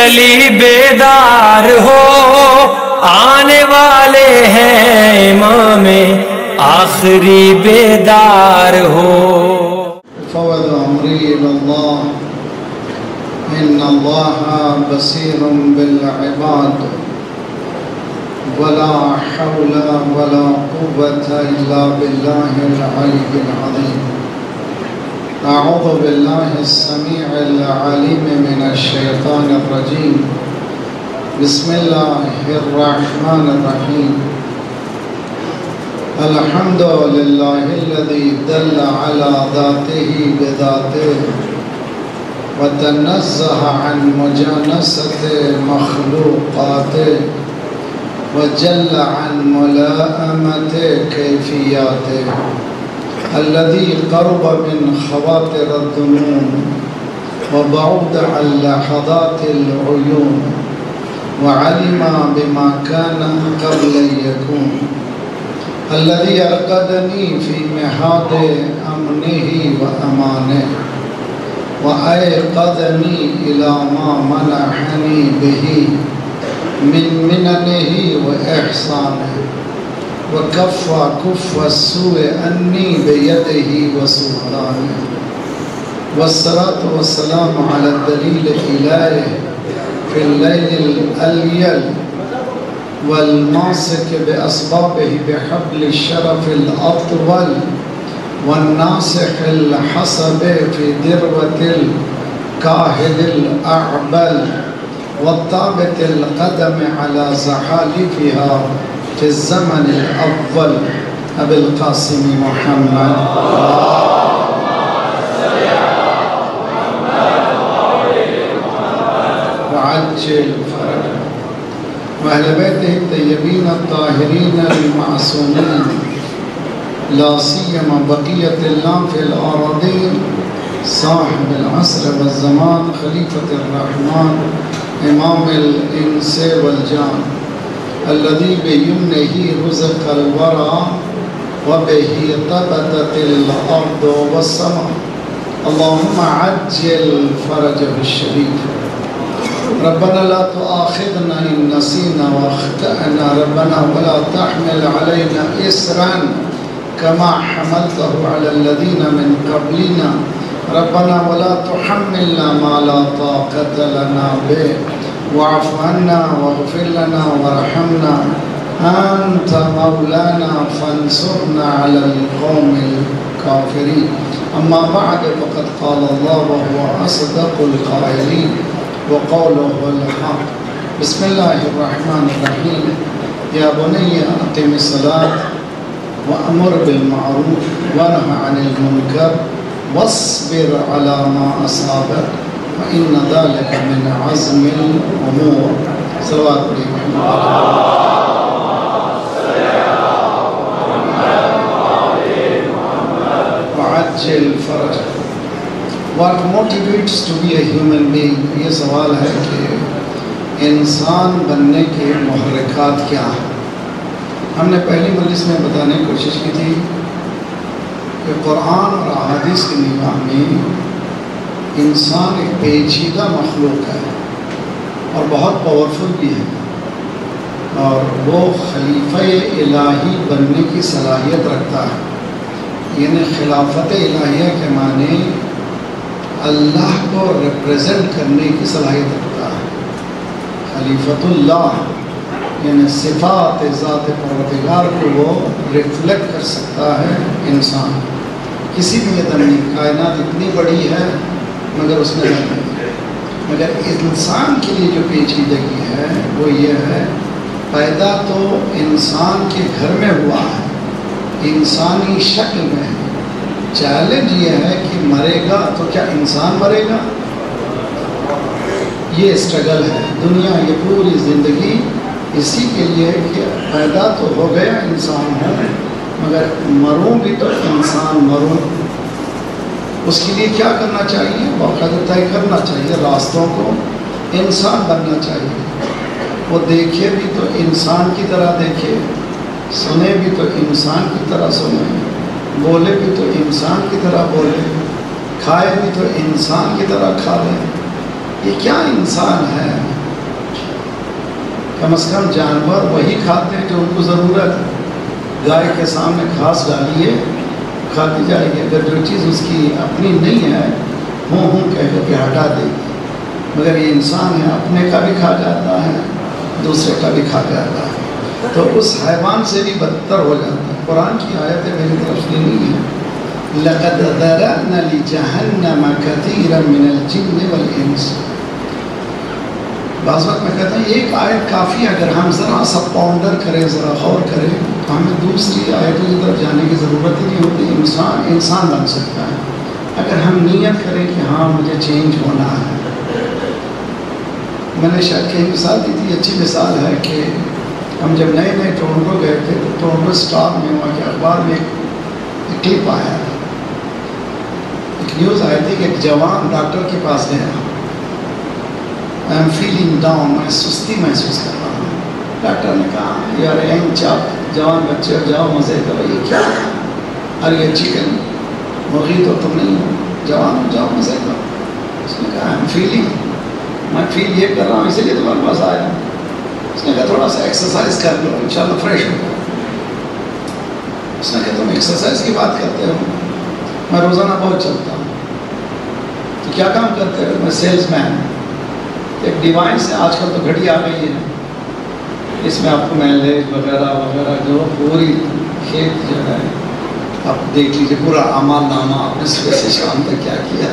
علی بیدار ہو، آنے والے ہیں امام آخری بیدار ہو۔ فوض امری الى اللہ ان اللہ بصیر بالعباد ولا حول ولا قوة الا باللہ العلی العظیم۔ اعوذ باللہ السمیع العلیم من الشیطان الرجیم، بسم اللہ الرحمن الرحیم۔ الحمد للہ الذی دل علی ذاتہ بذاتہ وتنزہ عن مجانست مخلوقاتہ وجل عن ملائمت کیفیاتہ، الذي قرب من خواطر الذنون وبعد عن لحظات العيون وعلم بما كان قبل يكون، الذي أرقدني في مهاد أمنه وأمانه وأيقظني إلى ما منحني به من مننه وإحسانه وكف السوء عني بيده وسلطانه، والصلاة والسلام على الدليل الإلهي في الليل الأليل والماسك بأسبابه بحبل الشرف الأطول والناصح الحسب في ذروة الكاهل الأعبل والثابت القدم على زحالفها في الزمن الأول أبي القاسم محمد وعجل فرجه وأهل بيته الطيبين الطاهرين المعصومين، لا سيما بقية الله في الأراضين، صاحب العصر والزمان، خليفة الرحمن، إمام الإنس والجان، الذي بيمنه رزق الورى وبه طبقت الأرض والسماء، اللهم عجل فرجه الشريف۔ ربنا لا تؤاخذنا إن نسينا واخطأنا، ربنا ولا تحمل علينا إصرا كما حملته على الذين من قبلنا، ربنا ولا تحملنا ما لا طاقة لنا به، واعف عنا واغفر لنا وارحمنا، أنت مولانا فانصرنا على القوم الكافرين۔ أما بعد، فقد قال الله وهو أصدق القائلين وقوله الحق، بسم الله الرحمن الرحيم، يا بني أقم الصلاة وأمر بالمعروف وانه عن المنكر واصبر على ما أصابك وإن ذلك من عزم الأمور۔ صلوات وعجل فرجه۔ What motivates to be a human being؟ یہ سوال ہے کہ انسان بننے کے محرکات کیا ہیں۔ ہم نے پہلی مجلس میں بتانے کی کوشش کی تھی کہ قرآن اور احادیث کی نگاہ میں انسان ایک پیچیدہ مخلوق ہے اور بہت پاورفل بھی ہے، اور وہ خلیفہ الہی بننے کی صلاحیت رکھتا ہے۔ یعنی خلافت الہیہ کے معنی اللہ کو ریپریزنٹ کرنے کی صلاحیت رکھتا ہے۔ خلیفۃ اللہ یعنی صفات ذات پروردگار کو وہ ریفلیکٹ کر سکتا ہے انسان۔ کسی بھی ادھر نہیں، کائنات اتنی بڑی ہے مگر اس میں نہیں، مگر انسان کے لیے جو پیچیدگی ہے وہ یہ ہے، پیدا تو انسان کے گھر میں ہوا ہے، انسانی شکل میں ہے۔ چیلنج یہ ہے کہ مرے گا تو کیا انسان مرے گا؟ یہ اسٹرگل ہے دنیا، یہ پوری زندگی اسی کے لیے کہ پیدا تو ہو گیا انسان ہے مگر مروں بھی تو انسان مروں۔ اس کے لیے کیا کرنا چاہیے؟ باقاعدہ طے کرنا چاہیے راستوں کو، انسان بننا چاہیے۔ وہ دیکھے بھی تو انسان کی طرح دیکھے، سنے بھی تو انسان کی طرح سنے، بولے بھی تو انسان کی طرح بولے، کھائے بھی تو انسان کی طرح کھا لے۔ یہ کیا انسان ہے؟ कम से कम जानवर वही खाते हैं जो उनको ज़रूरत है। गाय के सामने घास डालिए, खाती जाएगी। अगर जो चीज़ उसकी अपनी नहीं है, हूँ कह करके हटा देगी। मगर ये इंसान है, अपने का भी खा जाता है, दूसरे का भी खा जाता है, तो उस हैवान से भी बदतर हो जाता है। कुरान की आयतें मेरी तरफ से नहीं है। लक़द ज़रअना लिजहन्नम कसीरन मिनल जिन्न वल इंस। बाज़ वक़्त में कहते हैं एक आयत काफ़ी, अगर हम ज़रा सा पॉन्डर करें, ज़रा गौर करें, तो हमें दूसरी आयतों की तरफ जाने की ज़रूरत ही नहीं होती। इंसान बन सकता है अगर हम नियत करें कि हाँ मुझे चेंज होना है। मैंने शायद कहीं मिसाल दी थी, अच्छी मिसाल है कि हम जब नए नए टोरंटो गए थे तो टोरंटो स्टार में वहाँ के अखबार में एक क्लिप आया, एक न्यूज़ आई थी कि एक जवान डॉक्टर के पास गया। आई एम फीलिंग डाउन, मैं सुस्ती महसूस कर रहा हूँ। डॉक्टर ने कहा यार यंग चाप, जवान बच्चे हो, जाओ मज़े करो। ये क्या है? अरे ये चिकन मुर्गी तो तुम नहीं हो, जवान हो, जाओ मज़े करो। उसने कहा आई एम फीलिंग, मैं फील ये कर रहा हूँ इसीलिए तुम्हारे पास आया। उसने कहा थोड़ा सा एक्सरसाइज कर लो, इंशाल्लाह फ्रेश हो जाओ। उसने कहा तुम एक्सरसाइज की बात करते हो, मैं रोज़ाना बहुत चलता हूँ। तो क्या काम करते हो? मैं सेल्समैन। एक डिवाइस है, आजकल तो घड़ी आ गई है, इसमें आपको माइलेज वगैरह वगैरह जो पूरी खेत जो है आप देख लीजिए, पूरा अमाल नामा आपने सुबह से शाम तक क्या किया।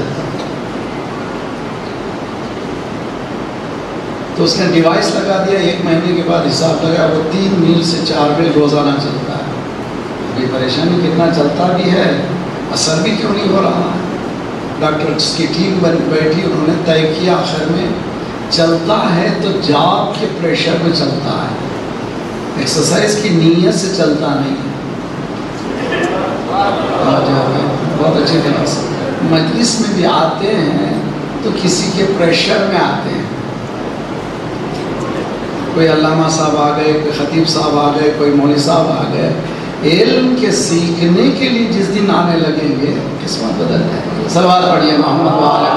तो उसने डिवाइस लगा दिया, 1 महीने के बाद हिसाब लगा, वो 3 मील से 4 मील रोज़ाना चलता है। ये परेशानी कितना चलता भी है, असर भी क्यों नहीं हो रहा है। डॉक्टर्स की टीम बैठी, उन्होंने तय किया आखिर में चलता है तो जॉब के प्रेशर में चलता है, एक्सरसाइज की नीयत से चलता नहीं है। बहुत अच्छी तरह से मजलिस में भी आते हैं तो किसी के प्रेशर में आते हैं। कोई अल्लामा साहब आ गए, कोई खतीब साहब आ गए, कोई मौलवी साहब आ गए, इल्म के सीखने के लिए जिस दिन आने लगेंगे किस्मत बदल जाएगी। सवाल पढ़िए मोहम्मद वाले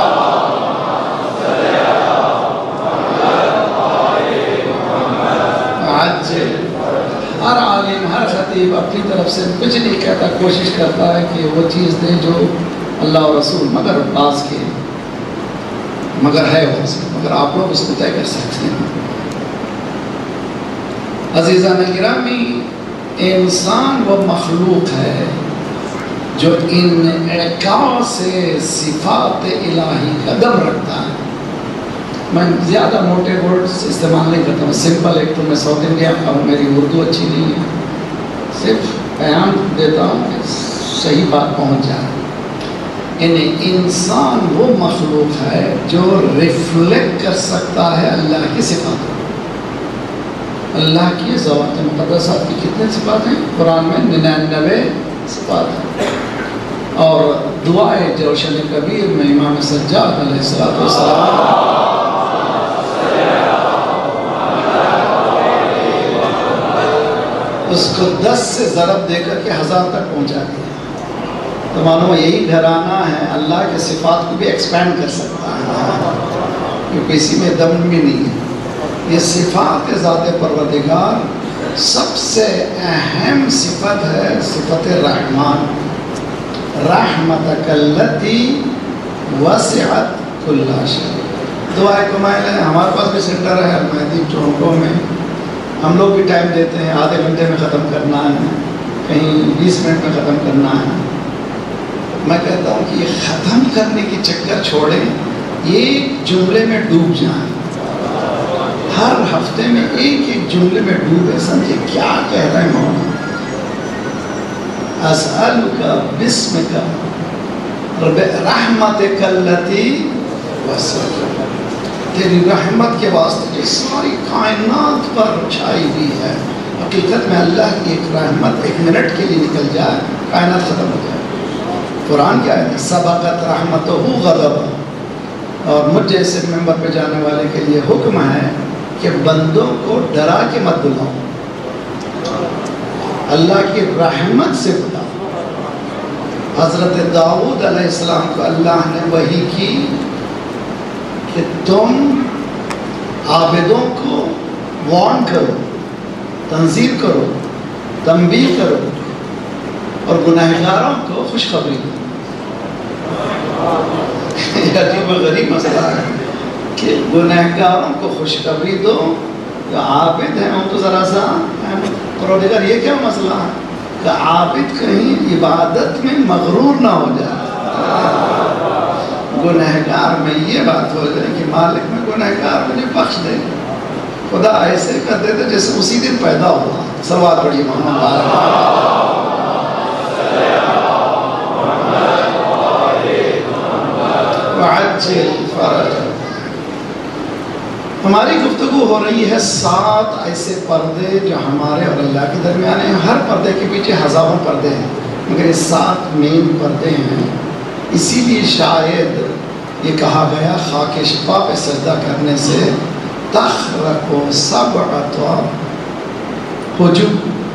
आज हर आलिम, हर खतीब अपनी तरफ से कुछ नहीं कहता, कोशिश करता है कि वो चीज़ दे जो अल्लाह और रसूल मगर बास के मगर है वो, मगर आप लोग उसको तय कर सकते हैं। अज़ीज़ान गिरामी, इंसान वो मखलूक है जो इन इनका से सिफ़ात इलाही कदम रखता है। मैं ज़्यादा मोटे वर्ड्स इस्तेमाल नहीं करता हूँ, सिंपल। एक तो मैं साउथ इंडिया का हूँ, मेरी उर्दू अच्छी नहीं है, सिर्फ बयान देता हूँ कि सही बात पहुँच जाए। यानी इंसान वो मखलूक है जो रिफ्लेक्ट कर सकता है अल्लाह की सिफ़ात। अल्लाह की ज़वात मुक़द्दसात की कितने सिफ़ात हैं? कुरान में 99 सिफ़ात हैं। और दुआए जौशन कबीर में इमाम सज्जाद अलैहिस्सलाम उसको 10 से ज़रब देकर के 1000 तक पहुँचा दिया। तो मानो यही घराना है, अल्लाह के सिफ़ात को भी एक्सपेंड कर सकता है, क्योंकि इसी में दम भी नहीं है। ये सिफ़ात ज़ात परवरदिगार सबसे अहम सिफ़त है, सिफ़त रहमान। रहमतकल्लती वसिअत कुल्ला शै। दुआए कमाल है, हमारे पास भी सेंटर है अलमहदी टोरंटो में। हम लोग भी टाइम देते हैं, आधे घंटे में ख़त्म करना है, कहीं 20 मिनट में ख़त्म करना है। मैं कहता हूँ कि ये ख़त्म करने की चक्कर छोड़ें, ये जुमले में डूब जाएं। हर हफ्ते में एक एक जुमले में डूबे, समझे क्या कह रहे हैं मौला। अस्अलुका बिस्मिका रहमतिकल्लती वसिअत। तेरी रहमत के वास्ते जो सारी कायनात पर छाई हुई है, हकीकत में अल्लाह की एक रहमत 1 मिनट के लिए निकल जाए, कायनात ख़त्म हो जाए। कुरान क्या है? सबक़त रहमतहू ग़ज़ब। और मुझ जैसे मेंबर पे जाने वाले के लिए हुक्म है कि बंदों को डरा के मत बुलाओ, अल्लाह की रहमत से बुलाओ। हज़रत दाऊद अलैहिस्सलाम को अल्लाह ने वही की कि तुम आबिदों को وارن کرو، تنظیر کرو، تنبیہ کرو اور گنہگاروں کو خوشخبری دو۔ یہ عجیب و غریب مسئلہ ہے کہ گنہگاروں کو خوشخبری دو، جو عابد ہیں ان کو ذرا سا پروردگار یہ کیا مسئلہ ہے کہ عابد کہیں عبادت میں مغرور نہ ہو جائے، گنہگار میں یہ بات ہو جائے کہ مالک میں گنہگار مجھے بخش دے۔ خدا ایسے کر دیتے جیسے اسی دن پیدا ہوا۔ صلوات پڑھیے محمد۔ وعجل فرج۔ ہماری گفتگو ہو رہی ہے 7 ایسے پردے جو ہمارے اور اللہ کے درمیان ہیں۔ ہر پردے کے پیچھے ہزاروں پردے ہیں، مگر یہ 7 مین پردے ہیں۔ اسی لیے شاید یہ کہا گیا خاک شفا پہ سجدہ کرنے سے تخرق سبعۃ حجب۔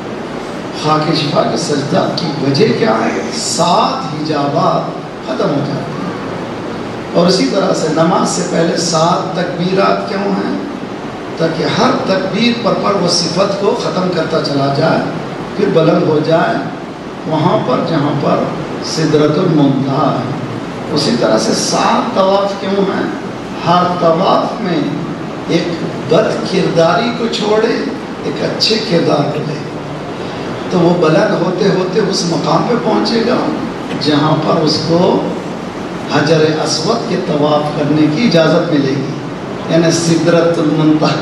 خاک شفا کے سجدہ کی وجہ کیا ہے؟ 7 حجابات ختم ہو جاتے ہیں۔ اور اسی طرح سے نماز سے پہلے 7 تکبیرات کیوں ہیں؟ تاکہ ہر تکبیر پر وہ صفت کو ختم کرتا چلا جائے، پھر بلند ہو جائے وہاں پر جہاں پر سدرۃ المنتہا ہے۔ اسی طرح سے 7 طواف کیوں ہیں؟ ہر طواف میں ایک بد کرداری کو چھوڑے، ایک اچھے کردار کو لے، تو وہ بلند ہوتے ہوتے اس مقام پہ پہنچے گا جہاں پر اس کو حجر اسود کے طواف کرنے کی اجازت ملے گی، یعنی سدرۃ المنتہا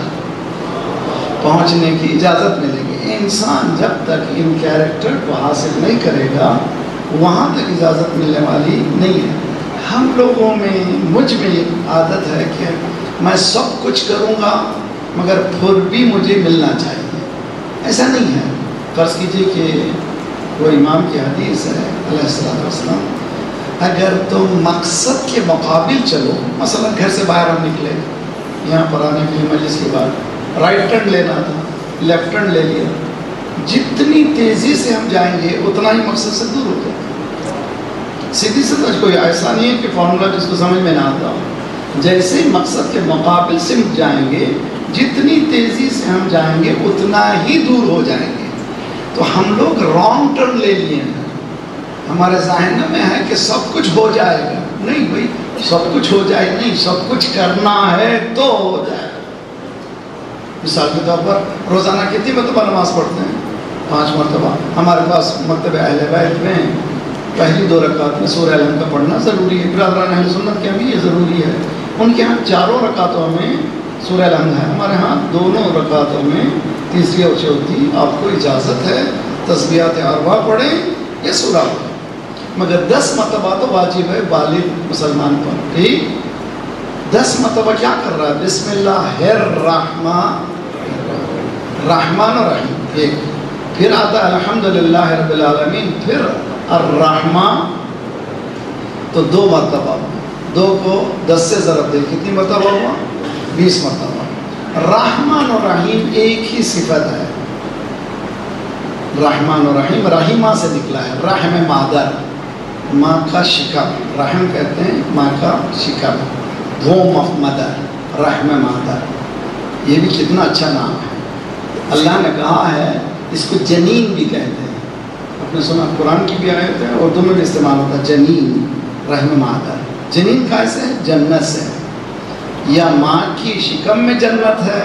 پہنچنے کی اجازت ملے گی۔ انسان جب تک ان کیریکٹر کو حاصل نہیں کرے گا وہاں تک اجازت ملنے والی نہیں ہے۔ ہم لوگوں میں، مجھ میں یہ عادت ہے کہ میں سب کچھ کروں گا مگر پھر بھی مجھے ملنا چاہیے۔ ایسا نہیں ہے۔ فرض کیجئے کہ وہ امام کی حدیث ہے علیہ السلام، اگر تم مقصد کے مقابل چلو، مثلا گھر سے باہر ہم نکلے، یہاں پر آنے کے لیے مجلس کے بعد رائٹ ٹرن لینا تھا، لیفٹ ٹرن لے لیا، جتنی تیزی سے ہم جائیں گے اتنا ہی مقصد سے دور ہوتے ہیں۔ سیدھی سمجھ کوئی ایسا نہیں ہے کہ فارمولا جس کو سمجھ میں نہ آتا، جیسے ہی مقصد کے مقابل سے جائیں گے، جتنی تیزی سے ہم جائیں گے اتنا ہی دور ہو جائیں گے۔ تو ہم لوگ رانگ ٹرن لے لیے ہیں، ہمارے ذہن میں ہے کہ سب کچھ ہو جائے گا۔ نہیں بھائی، سب کچھ ہو جائے نہیں، سب کچھ کرنا ہے تو ہو جائے گا۔ مثال کے طور پر روزانہ کتنی مرتبہ نماز پڑھتے ہیں؟ 5 مرتبہ۔ ہمارے پاس مکتب اہل بیت میں پہلی 2 رکعت میں سورہ الحمد کا پڑھنا ضروری ہے۔ برادران اہل سنت کے بھی یہ ضروری ہے۔ ان کے ہاں 4 رکعتوں میں سورہ الحمد ہے، ہمارے ہاں 2 رکعتوں میں تیسری اور چوتھی آپ کو اجازت ہے تسبیحات 4 پڑھیں یا سورہ پڑھیں، مگر 10 مرتبہ تو واجب ہے بالغ مسلمان پر۔ ٹھیک، 10 مرتبہ کیا کر رہا ہے؟ بسم اللہ الرحمن رحمان و رحیم، ایک، پھر آتا ہے الحمدللہ رب العالمین، پھر الرحمن، تو 2 مرتبہ، 2 کو 10 سے ضرب دے کتنی مرتبہ ہوا؟ 20 مرتبہ۔ رحمان و رحیم ایک ہی صفت ہے، رحمان و رحیم رحیمہ سے نکلا ہے، رحم مادر، ماں کا شکم، رحم کہتے ہیں ماں کا شکم، ووم آف مدر، رحم مادر۔ یہ بھی کتنا اچھا نام ہے۔ اللہ نے کہا ہے اس کو جنین بھی کہتے ہیں، آپ نے سنا قرآن کی بھی آیت ہے، اردو میں بھی استعمال ہوتا ہے جنین، رحم مادر۔ جنین کیسے ہے؟ جنت سے، یا ماں کی شکم میں جنت ہے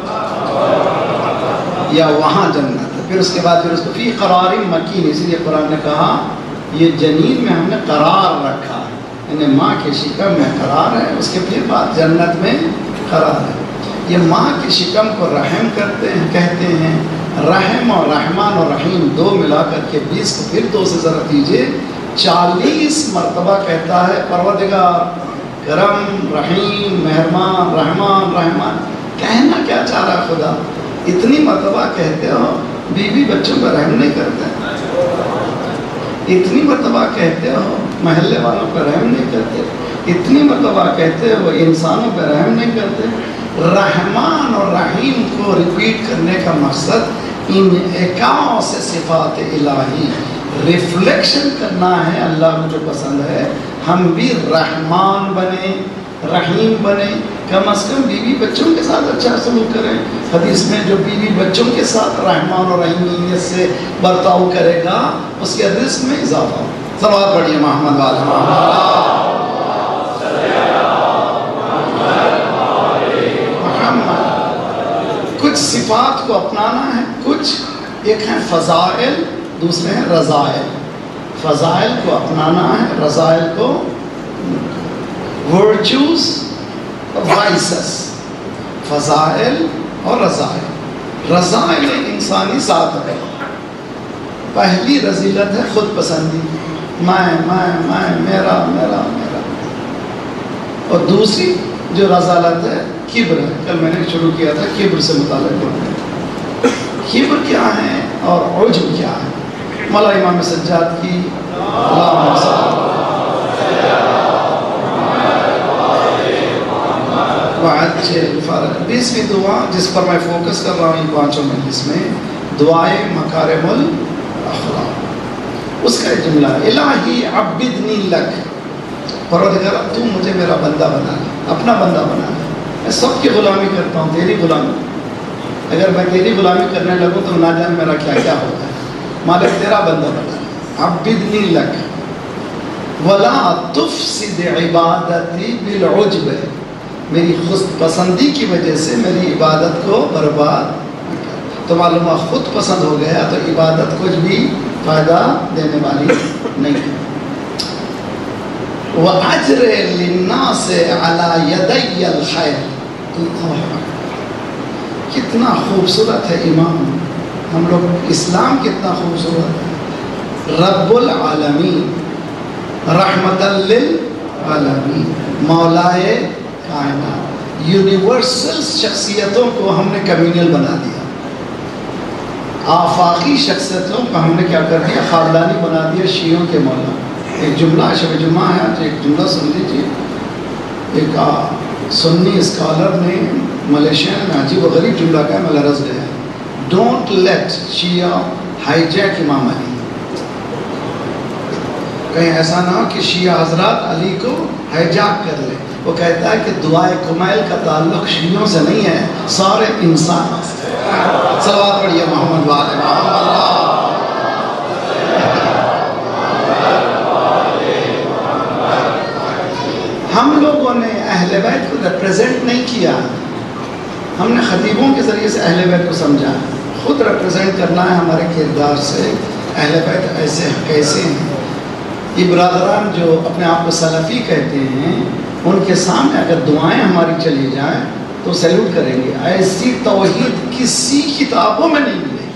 یا وہاں جنت ہے، پھر اس کے بعد پھر اس کو فی قرار مکین، اسی لیے قرآن نے کہا یہ جنین میں ہم نے قرار رکھا ہے، یعنی ماں کے شکم میں قرار ہے، اس کے پھر بعد جنت میں قرار ہے۔ یہ ماں کی شکم کو رحم کرتے ہیں، کہتے ہیں، رحم اور رحمان اور رحیم 2 ملا کر کے 20 کو پھر 2 سے ضرب دیجئے، 40 مرتبہ کہتا ہے پروردگار کرم، رحیم، مہربان، رحمان، رحمان۔ کہنا کیا چاہ رہا خدا؟ اتنی مرتبہ کہتے ہو بیوی بچوں پر رحم نہیں کرتے، اتنی مرتبہ کہتے ہو محلے والوں پر رحم نہیں کرتے، اتنی مرتبہ کہتے ہو انسانوں پر رحم نہیں کرتے۔ رحمان اور رحیم کو ریپیٹ کرنے کا مقصد ان 51 سے صفات الہی ریفلیکشن کرنا ہے۔ اللہ کو جو پسند ہے ہم بھی رحمان بنیں، رحیم بنے، کم از کم بیوی بچوں کے ساتھ اچھا سلوک کریں۔ حدیث میں جو بیوی بچوں کے ساتھ رحمان اور رحیمیت سے برتاؤ کرے گا اس کے رزق میں اضافہ ہو۔ صلوات پڑھیے محمد والے محمد۔ کچھ صفات کو اپنانا ہے، کچھ ایک ہیں فضائل، دوسرے ہیں رضائل۔ فضائل کو اپنانا ہے، رضائل کو ورچوز وائسز، فضائل اور رضائل۔ رضائل انسانی ذات ہے۔ پہلی رذیلت ہے خود پسندی، میں میرا میرا میرا، اور دوسری جو رضالت ہے کبر ہے۔ کل میں نے شروع کیا تھا کبر سے متعلق بولنے۔ کبر کیا ہے اور عجب کیا ہے؟ مولا امام سجاد کی اللہم صل وعجل فرج، 20ویں دعا جس پر میں فوکس کر رہا ہوں پانچوں مجلس میں، دعائے مکارم الاخلاق۔ اس کا ایک جملہ ہے، الہی عبدنی لک، پروردگار تو مجھے میرا بندہ بنا لے، اپنا بندہ بنا لے۔ میں سب کی غلامی کرتا ہوں، تیری غلامی۔ اگر میں تیری غلامی کرنے لگوں تو نہ جان میرا کیا کیا ہوتا ہے۔ مالک تیرا بندہ بنا لے، عبدنی لک ولا تفسد عبادتی بالعجب، میری خود پسندی کی وجہ سے میری عبادت کو برباد نہ کر۔ تو معلوم ہوا خود پسند ہو گیا تو عبادت کچھ بھی فائدہ دینے والی نہیں ہے۔ وَأَجْرِ لِلنَّاسِ عَلَى يَدَيَّ الْخَيْرِ، کتنا خوبصورت ہے امام، ہم لوگ اسلام کتنا خوبصورت ہے۔ رب العالمین، رحمت للعالمین، مولائے کائنات، یونیورسل شخصیتوں کو ہم نے کمیونل بنا دیا، آفاقی شخصیتوں کو ہم نے کیا کر دیا، خاندانی بنا دیا، شیعوں کے مولا۔ ایک جملہ شب جمعہ ہے، آج ایک جملہ سن لیجیے۔ ایک سنی اسکالر نے ملیشیا میں عجیب و غریب جملہ کہا، میں لرز گیا، ڈونٹ لیٹ شیعہ ہائی جیک امام علی، کہیں ایسا نہ ہو کہ شیعہ حضرات علی کو ہائی جیک کر لے۔ وہ کہتا ہے کہ دعائے کمیل کا تعلق شیعوں سے نہیں ہے، سارے انسان سے۔ صلوات پڑھیے محمد والے محمد۔ ہم لوگوں نے اہل بیت کو ریپریزنٹ نہیں کیا، ہم نے خطیبوں کے ذریعے سے اہل بیت کو سمجھا، خود ریپریزنٹ کرنا ہے ہمارے کردار سے۔ اہل بیت ایسے کیسے ہیں؟ یہ برادران جو اپنے آپ کو سلفی کہتے ہیں، ان کے سامنے اگر دعائیں ہماری چلی جائیں تو سیلوٹ کریں گے۔ ایسی توحید کسی کتابوں میں نہیں ملے،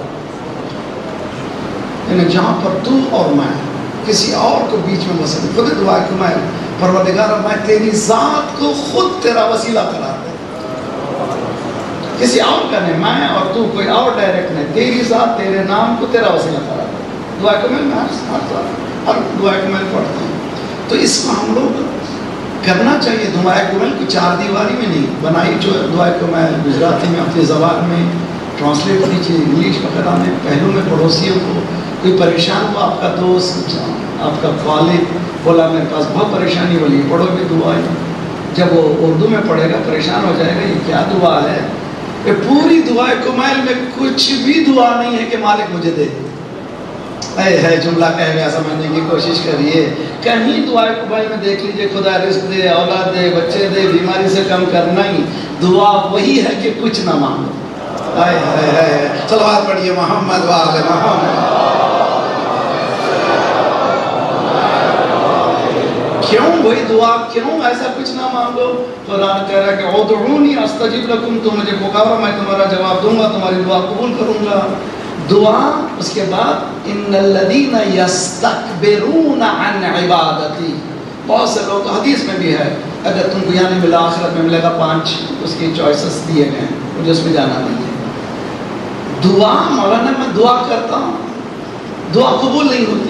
یعنی جہاں پر تو اور میں کسی اور کو بیچ میں وصل، خود دعا کہ میں پروردگار میں تیری ذات کو خود تیرا وسیلہ قرار دے، کسی اور کا نہیں، میں اور تو کوئی اور ڈائریکٹ نہیں، تیری ذات تیرے نام کو تیرا وسیلہ قرار دے۔ دعا کہ میں ہر دعا کہ میں پڑھتا ہوں، تو اس کو ہم لوگ کرنا چاہیے۔ دعا کمل کو چار دیواری میں نہیں بنائی، جو دعا کمل گجراتی میں اپنی زبان میں ٹرانسلیٹ کیجیے، انگلش وغیرہ میں، پہلو میں پڑوسیوں کو کوئی پریشان ہوا، آپ کا دوست، آپ کا والد بولا میرے پاس بہت پریشانی ہو رہی ہے، پڑھو گے دعا، جب وہ اردو میں پڑھے گا پریشان ہو جائے گا، یہ کیا دعا ہے؟ کہ پوری دعا کمل میں کچھ بھی دعا نہیں ہے کہ مالک مجھے دے، ہے جملہ کہہ گیا، سمجھنے کی کوشش کریے۔ کہیں دعا کمل میں دیکھ لیجئے خدا رزق دے، اولاد دے، بچے دے، بیماری سے کم کرنا ہی دعا وہی ہے کہ کچھ نہ مانگو۔ صلوات پڑھیے محمد وآل محمد۔ کیوں وہی دعا، کیوں ایسا کچھ نہ مانگو؟ قرآن کہہ رہا ہے کہ ادعونی استجب لکم، تم مجھے پکارو میں تمہارا جواب دوں گا، تمہاری دعا قبول کروں گا۔ دعا، اس کے بعد ان الذین یستکبرون عن عبادتی، بہت سے لوگ، حدیث میں بھی ہے اگر تم کو یہاں نہیں ملا آخرت میں ملے گا، 5 اس کی چوائسز دیے گئے ہیں، مجھے اس میں جانا نہیں ہے۔ دعا، مولانا میں دعا کرتا ہوں، دعا قبول نہیں ہوتی،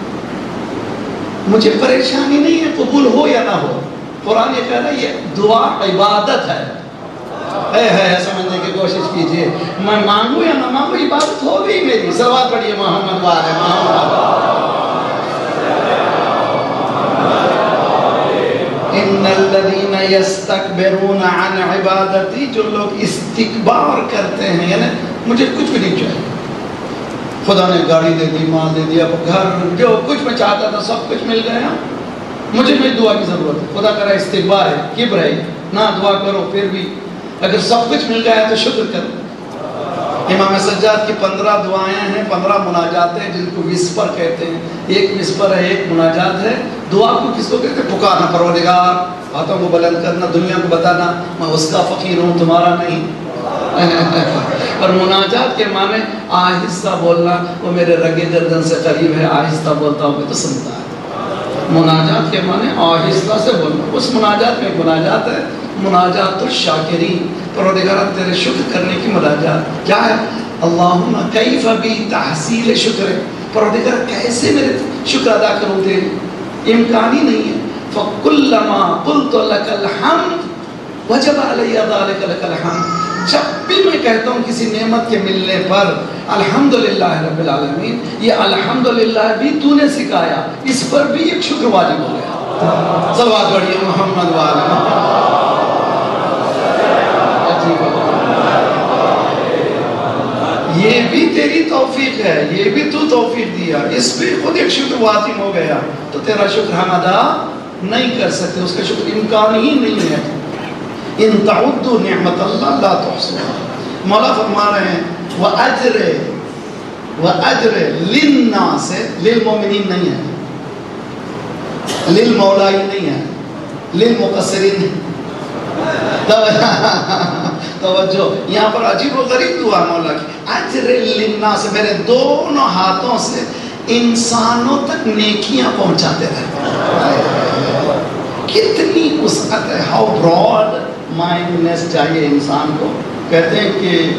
مجھے پریشانی نہیں ہے قبول ہو یا نہ ہو، قرآن یہ کہہ رہا ہے یہ دعا عبادت ہے، سمجھنے کی کوشش کیجئے، میں مانگوں یا نہ مانگوں عبادت ہو گئی میری۔ صلوات پڑھیے محمد والے محمد۔ ان الذین یستکبرون عن عبادتی، جو لوگ استکبار کرتے ہیں، یعنی مجھے کچھ بھی نہیں چاہیے، خدا نے گاڑی دے دی، مال دے دیا، گھر، جو کچھ میں چاہتا تھا سب کچھ مل گیا، مجھے میری دعا کی ضرورت ہے۔ خدا کرا استکبار ہے، کبر ہے، نہ دعا کرو، پھر بھی اگر سب کچھ مل گیا ہے تو شکر کرو۔ امام سجاد کی 15 دعائیں ہیں، 15 مناجات ہیں، جن کو وسپر کہتے ہیں۔ ایک وسپر ہے، ایک مناجات ہے۔ دعا کو کس کو کہتے ہیں؟ پکارنا، پروردگار، ہاتھوں کو بلند کرنا، دنیا کو بتانا میں اس کا فقیر ہوں، تمہارا نہیں۔ اور مناجات کے معنی آہستہ بولنا، وہ میرے رگے گردن سے قریب ہے، آہستہ بولتا ہوں کہ تو سنتا ہے۔ مناجات کے معنی آہستہ سے بولنا۔ اس مناجات میں ایک مناجات ہے، مناجات الشاکرین، پروردگار تیرے شکر کرنے کی مناجات کیا ہے؟ اللہم کیف بی تحصیل شکر، پروردگار کیسے میرے شکر ادا کروں تیرے، امکان ہی نہیں ہے۔ فَكُلَّمَا قُلْتُ لَكَ الْحَمْدُ وَجَبَ عَلَيَّ ذَلِكَ لَكَ الْحَمْدُ، جب بھی میں کہتا ہوں کسی نعمت کے ملنے پر الحمدللہ رب العالمین، یہ الحمدللہ بھی تو نے سکھایا، اس پر بھی ایک شکر واجب ہو گیا۔ صلوات پڑھیے محمد وعلی یہ بھی تیری توفیق ہے، یہ بھی تو توفیق دیا، اس پہ خود ایک شکر واجب ہو گیا، تو تیرا شکر ہم ادا نہیں کر سکتے، اس کا شکر امکان ہی نہیں ہے۔ ان تعدوا نعمت اللہ لا تحصوها، مولا فرما رہے ہیں وَأَجْرِ لِلنَّاسِ، للمومنین نہیں ہے، للمولا ہی نہیں ہے، للمقصرین توجہ، یہاں پر عجیب و غریب دعا مولا کی، اجر للناس، میرے دونوں ہاتھوں سے انسانوں تک نیکیاں پہنچاتے رہے۔ کتنی وسعت ہے، ہاؤ براڈ مائنڈنیس چاہیے انسان کو۔ کہتے ہیں کہ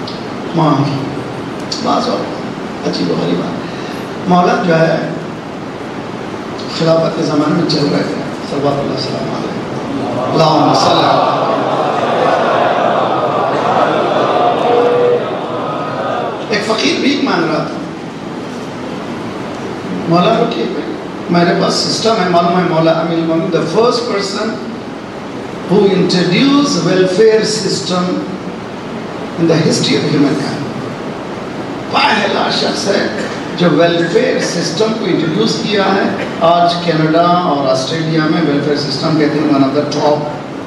بعض اور عجیب و غریب مولا جو ہے خلافت کے زمانے میں چل رہے تھے، صلوات اللہ السلام علیہ، اللہم صلی اللہ، ایک فقیر بھیک مانگ رہا تھا، مولا رکھیے میرے پاس سسٹم ہے، معلوم ہے مولا امیر المومنین the first person who introduced welfare system in the history of humankind، پہلا شخص ہے جو ویلفیئر سسٹم کو انٹروڈیوس کیا ہے۔ آج کینیڈا اور آسٹریلیا میں ویلفیئر سسٹم کہتے ہیں ون آف دا ٹاپ۔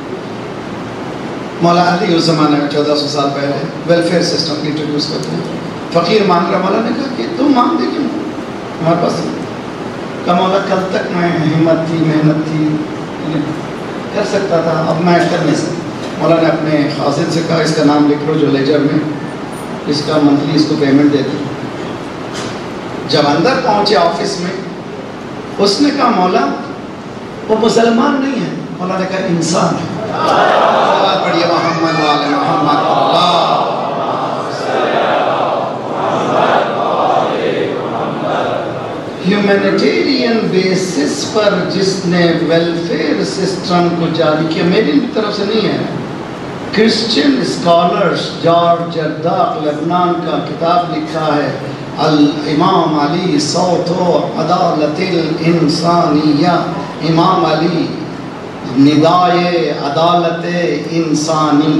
مولا علی اس زمانے میں 1400 سال پہلے ویلفیئر سسٹم کو انٹروڈیوس کرتے ہیں۔ فقیر مانگ رہا، مولا نے کہا کہ تم مانگ دے کیوں، ہمارے پاس کہا مولا کل تک میں ہمت تھی، محنت تھی، کر سکتا تھا، اب میں کر نہیں سکتا۔ مولا نے اپنے خازن سے کہا اس کا نام لکھ لو جو لیجر میں، اس کا منتھلی اس کو پیمنٹ دے دیں۔ جب اندر پہنچے آفس میں، اس نے کہا مولا وہ مسلمان نہیں ہے، مولا نے کہا انسان ہے۔ صلوات پڑھیے محمد وعلی محمد، اللہ ہیومینیٹیرین بیسس پر جس نے ویلفیئر سسٹم کو جاری کیا، میری طرف سے نہیں ہے، کرسچن اسکالرز جارج جرداق لبنان کا کتاب لکھا ہے الامام علی صوت عدالت الانسانیہ، امام علی ندائے عدالت انسانی،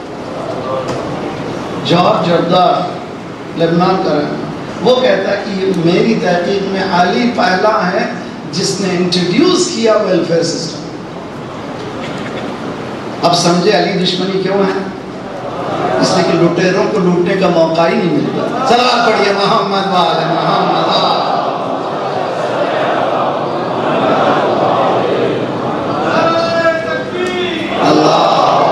جارج جرداق لبنان کا رہنا، وہ کہتا ہے کہ میری تحقیق میں علی پہلا ہے جس نے انٹروڈیوس کیا ویلفیئر سسٹم۔ اب سمجھے علی دشمنی کیوں ہے؟ اس لیے کہ لٹیروں کو لوٹنے کا موقع ہی نہیں ملتا۔ صلوات پڑھیے محمد وعلی محمد، اللہ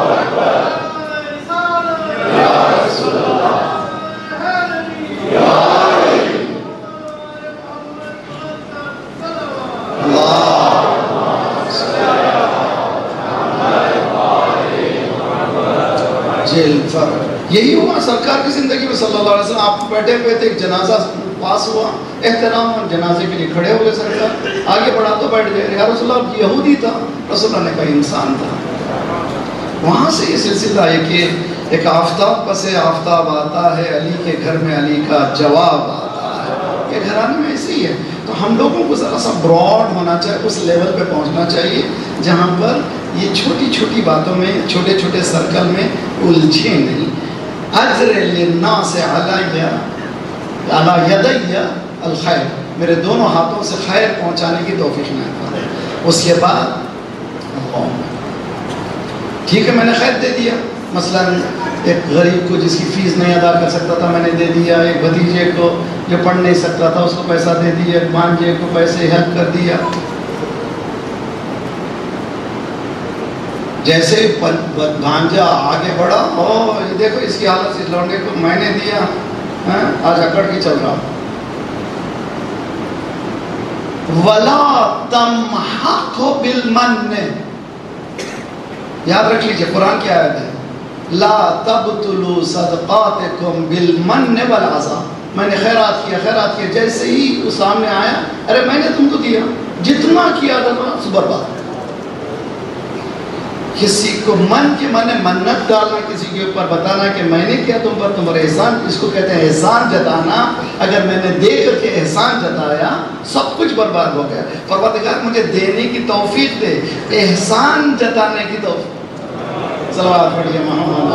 یہی ہوا سرکار کی زندگی میں صلی اللہ علیہ وسلم۔ آپ بیٹھے ہوئے تھے، ایک جنازہ پاس ہوا، احترام اور جنازے کے لیے کھڑے ہوئے، سرکار آگے بڑھا تو بیٹھ گئے، یا رسول اللہ یہودی تھا، رسول اللہ نے کہا انسان تھا۔ وہاں سے یہ سلسلہ ہے کہ ایک آفتاب پس آفتاب آتا ہے، علی کے گھر میں علی کا جواب آتا ہے، یہ گھرانے میں ایسے ہی ہے۔ تو ہم لوگوں کو ذرا سا براڈ ہونا چاہیے، اس لیول پہ پہنچنا چاہیے جہاں پر یہ چھوٹی چھوٹی باتوں میں چھوٹے چھوٹے سرکل میں الجھے نہیں. اجر للناس علی یدی الخیر، میرے دونوں ہاتھوں سے خیر پہنچانے کی توفیق میں آتا ہے. اس کے بعد ٹھیک ہے میں نے خیر دے دیا، مثلا ایک غریب کو جس کی فیس نہیں ادا کر سکتا تھا میں نے دے دیا، ایک بھتیجے کو جو پڑھ نہیں سکتا تھا اس کو پیسہ دے دیا، ایک بھانجے کو پیسے ہیلپ کر دیا. جیسے بھانجا آگے بڑھا، یہ دیکھو اس کی حالت، اس لونڈے کو میں نے دیا، آج اکڑ کے چل رہا. وَلَا تَمْحَقُ بِالْمَنِّ، یاد رکھ لیجئے قرآن کی آیت ہے، لا تبطلوا صدقاتکم بالمن والعزا. میں نے خیرات کیا جیسے ہی وہ سامنے آیا، ارے میں نے تم کو دیا، جتنا کیا تھا سو برباد. کسی کو من کے معنی منت ڈالنا، کسی کے اوپر بتانا کہ میں نے کیا تم پر، تمہارا احسان، اس کو کہتے ہیں احسان جتانا. اگر میں نے دے کر کے احسان جتایا سب کچھ برباد ہو گیا. پروردگار مجھے دینے کی توفیق دے، احسان جتانے کی توفیق. صلوات پڑھیے محمد.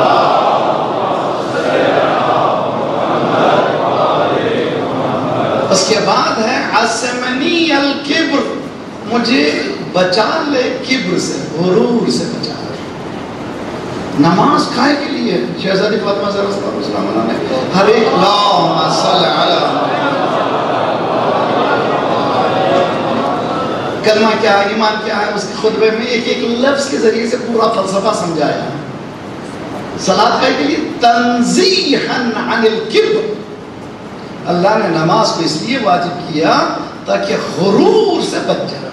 اس کے بعد ہے عصمنی الکبر، مجھے بچا لے کبر سے، غرور سے بچا لے. نماز کھائے کے لیے شہزادی فاطمہ زہرا السلام علیہ نے ہر ایک اللہم صلی علی کلمہ کیا ہے، ایمان کیا ہے، اس کے خطبے میں ایک ایک لفظ کے ذریعے سے پورا فلسفہ سمجھایا. صلاۃ کھائے کے لیے تنزیحاً عن الکبر، اللہ نے نماز کو اس لیے واجب کیا تاکہ غرور سے بچ جائے.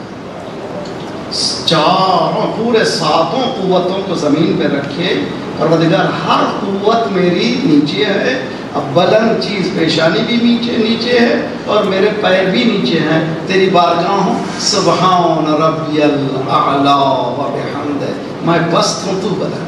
چاروں پورے ساتوں قوتوں کو زمین پہ رکھے. پروردگار ہر قوت میری نیچے ہے، اب بلند چیز پیشانی بھی نیچے ہے اور میرے پیر بھی نیچے ہیں. تیری بارگاہوں سبحان ربی الاعلی و بحمدہ، میں پست ہوں تو بلند.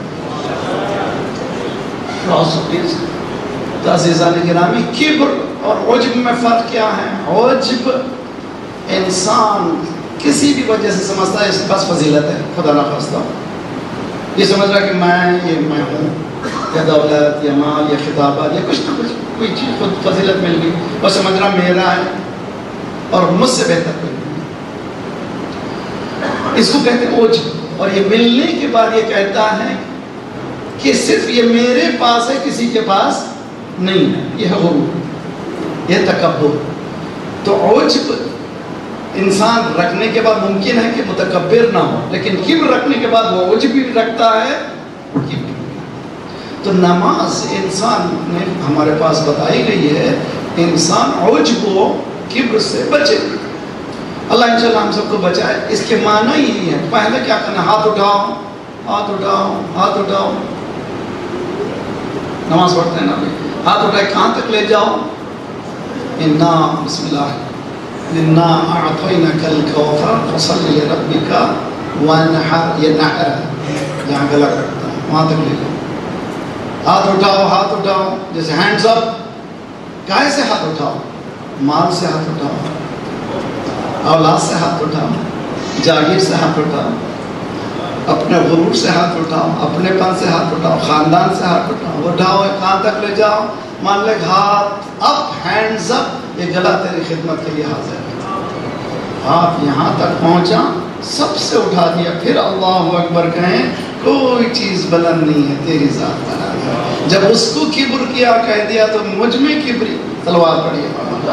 عزیزان گرامی، کبر اور عجب میں فرق کیا ہے؟ عجب انسان کسی بھی وجہ سے سمجھتا ہے اس کے پاس فضیلت ہے، خدا نہ خواستہ یہ سمجھ رہا ہے کہ میں ہوں، یا دولت یا مال یا خطابات یا کچھ نہ کچھ کوئی چیز خود فضیلت مل گئی اور سمجھ رہا میرا ہے اور مجھ سے بہتر کوئی نہیں. اس کو کہتے ہیں عجب. اور یہ ملنے کے بعد یہ کہتا ہے کہ صرف یہ میرے پاس ہے، کسی کے پاس نہیں ہے. یہ ہے غرور، یہ تکبر. تو عجب انسان رکھنے کے بعد ممکن ہے کہ متکبر نہ ہو، لیکن کبر رکھنے کے بعد وہ عجب بھی رکھتا ہے. تو نماز انسان نے ہمارے پاس بتائی گئی ہے انسان عجب و کبر سے بچے. اللہ انشاءاللہ ہم سب کو بچائے. اس کے معنی یہی ہے، پہلے کیا کرنا، ہاتھ اٹھاؤ ہاتھ اٹھاؤ ہاتھ اٹھاؤ. نماز پڑھتے ہیں نا، ہاتھ اٹھائے کہاں تک لے جاؤ؟ انا بسم اللہ انا اعطیناک الکوثر فصل لربک وانحر. یہ نحر ہے، یہاں گلا کٹتا ہے، وہاں تک لے جاؤ. ہاتھ اٹھاؤ ہاتھ اٹھاؤ، جیسے ہینڈز اپ. کائے سے ہاتھ اٹھاؤ؟ مال سے ہاتھ اٹھاؤ، اولاد سے ہاتھ اٹھاؤ، جاگیر سے ہاتھ اٹھاؤ، اپنے غرور سے ہاتھ اٹھاؤ، اپنے پن سے ہاتھ اٹھاؤ، خاندان سے ہاتھ اٹھاؤ. اٹھاؤ کہاں تک لے جاؤ؟ مان لے ہاتھ اپ، ہینڈز اپ، یہ گلا تیری خدمت کے لیے حاضر ہے. ہاتھ یہاں تک پہنچا، سب سے اٹھا دیا، پھر اللہ اکبر کہیں، کوئی چیز بلند نہیں ہے، تیری ذات بلند ہے. جب اس کو کبر کیا کہہ دیا تو مجھ میں کبری. تلوار پڑھیے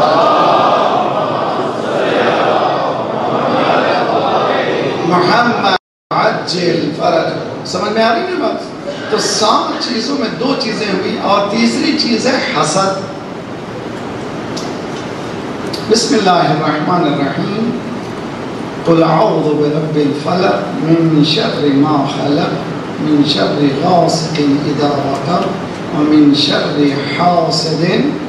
محمد عجل فرج. سمجھ میں آ رہی ہے بات؟ تو 7 چیزوں میں 2 چیزیں ہوئی اور تیسری چیز ہے حسد. بسم اللہ الرحمن الرحیم. قل اعوذ برب الفلق من شر ما خلق من شر غاسق اذا وقب ومن شر حاسد.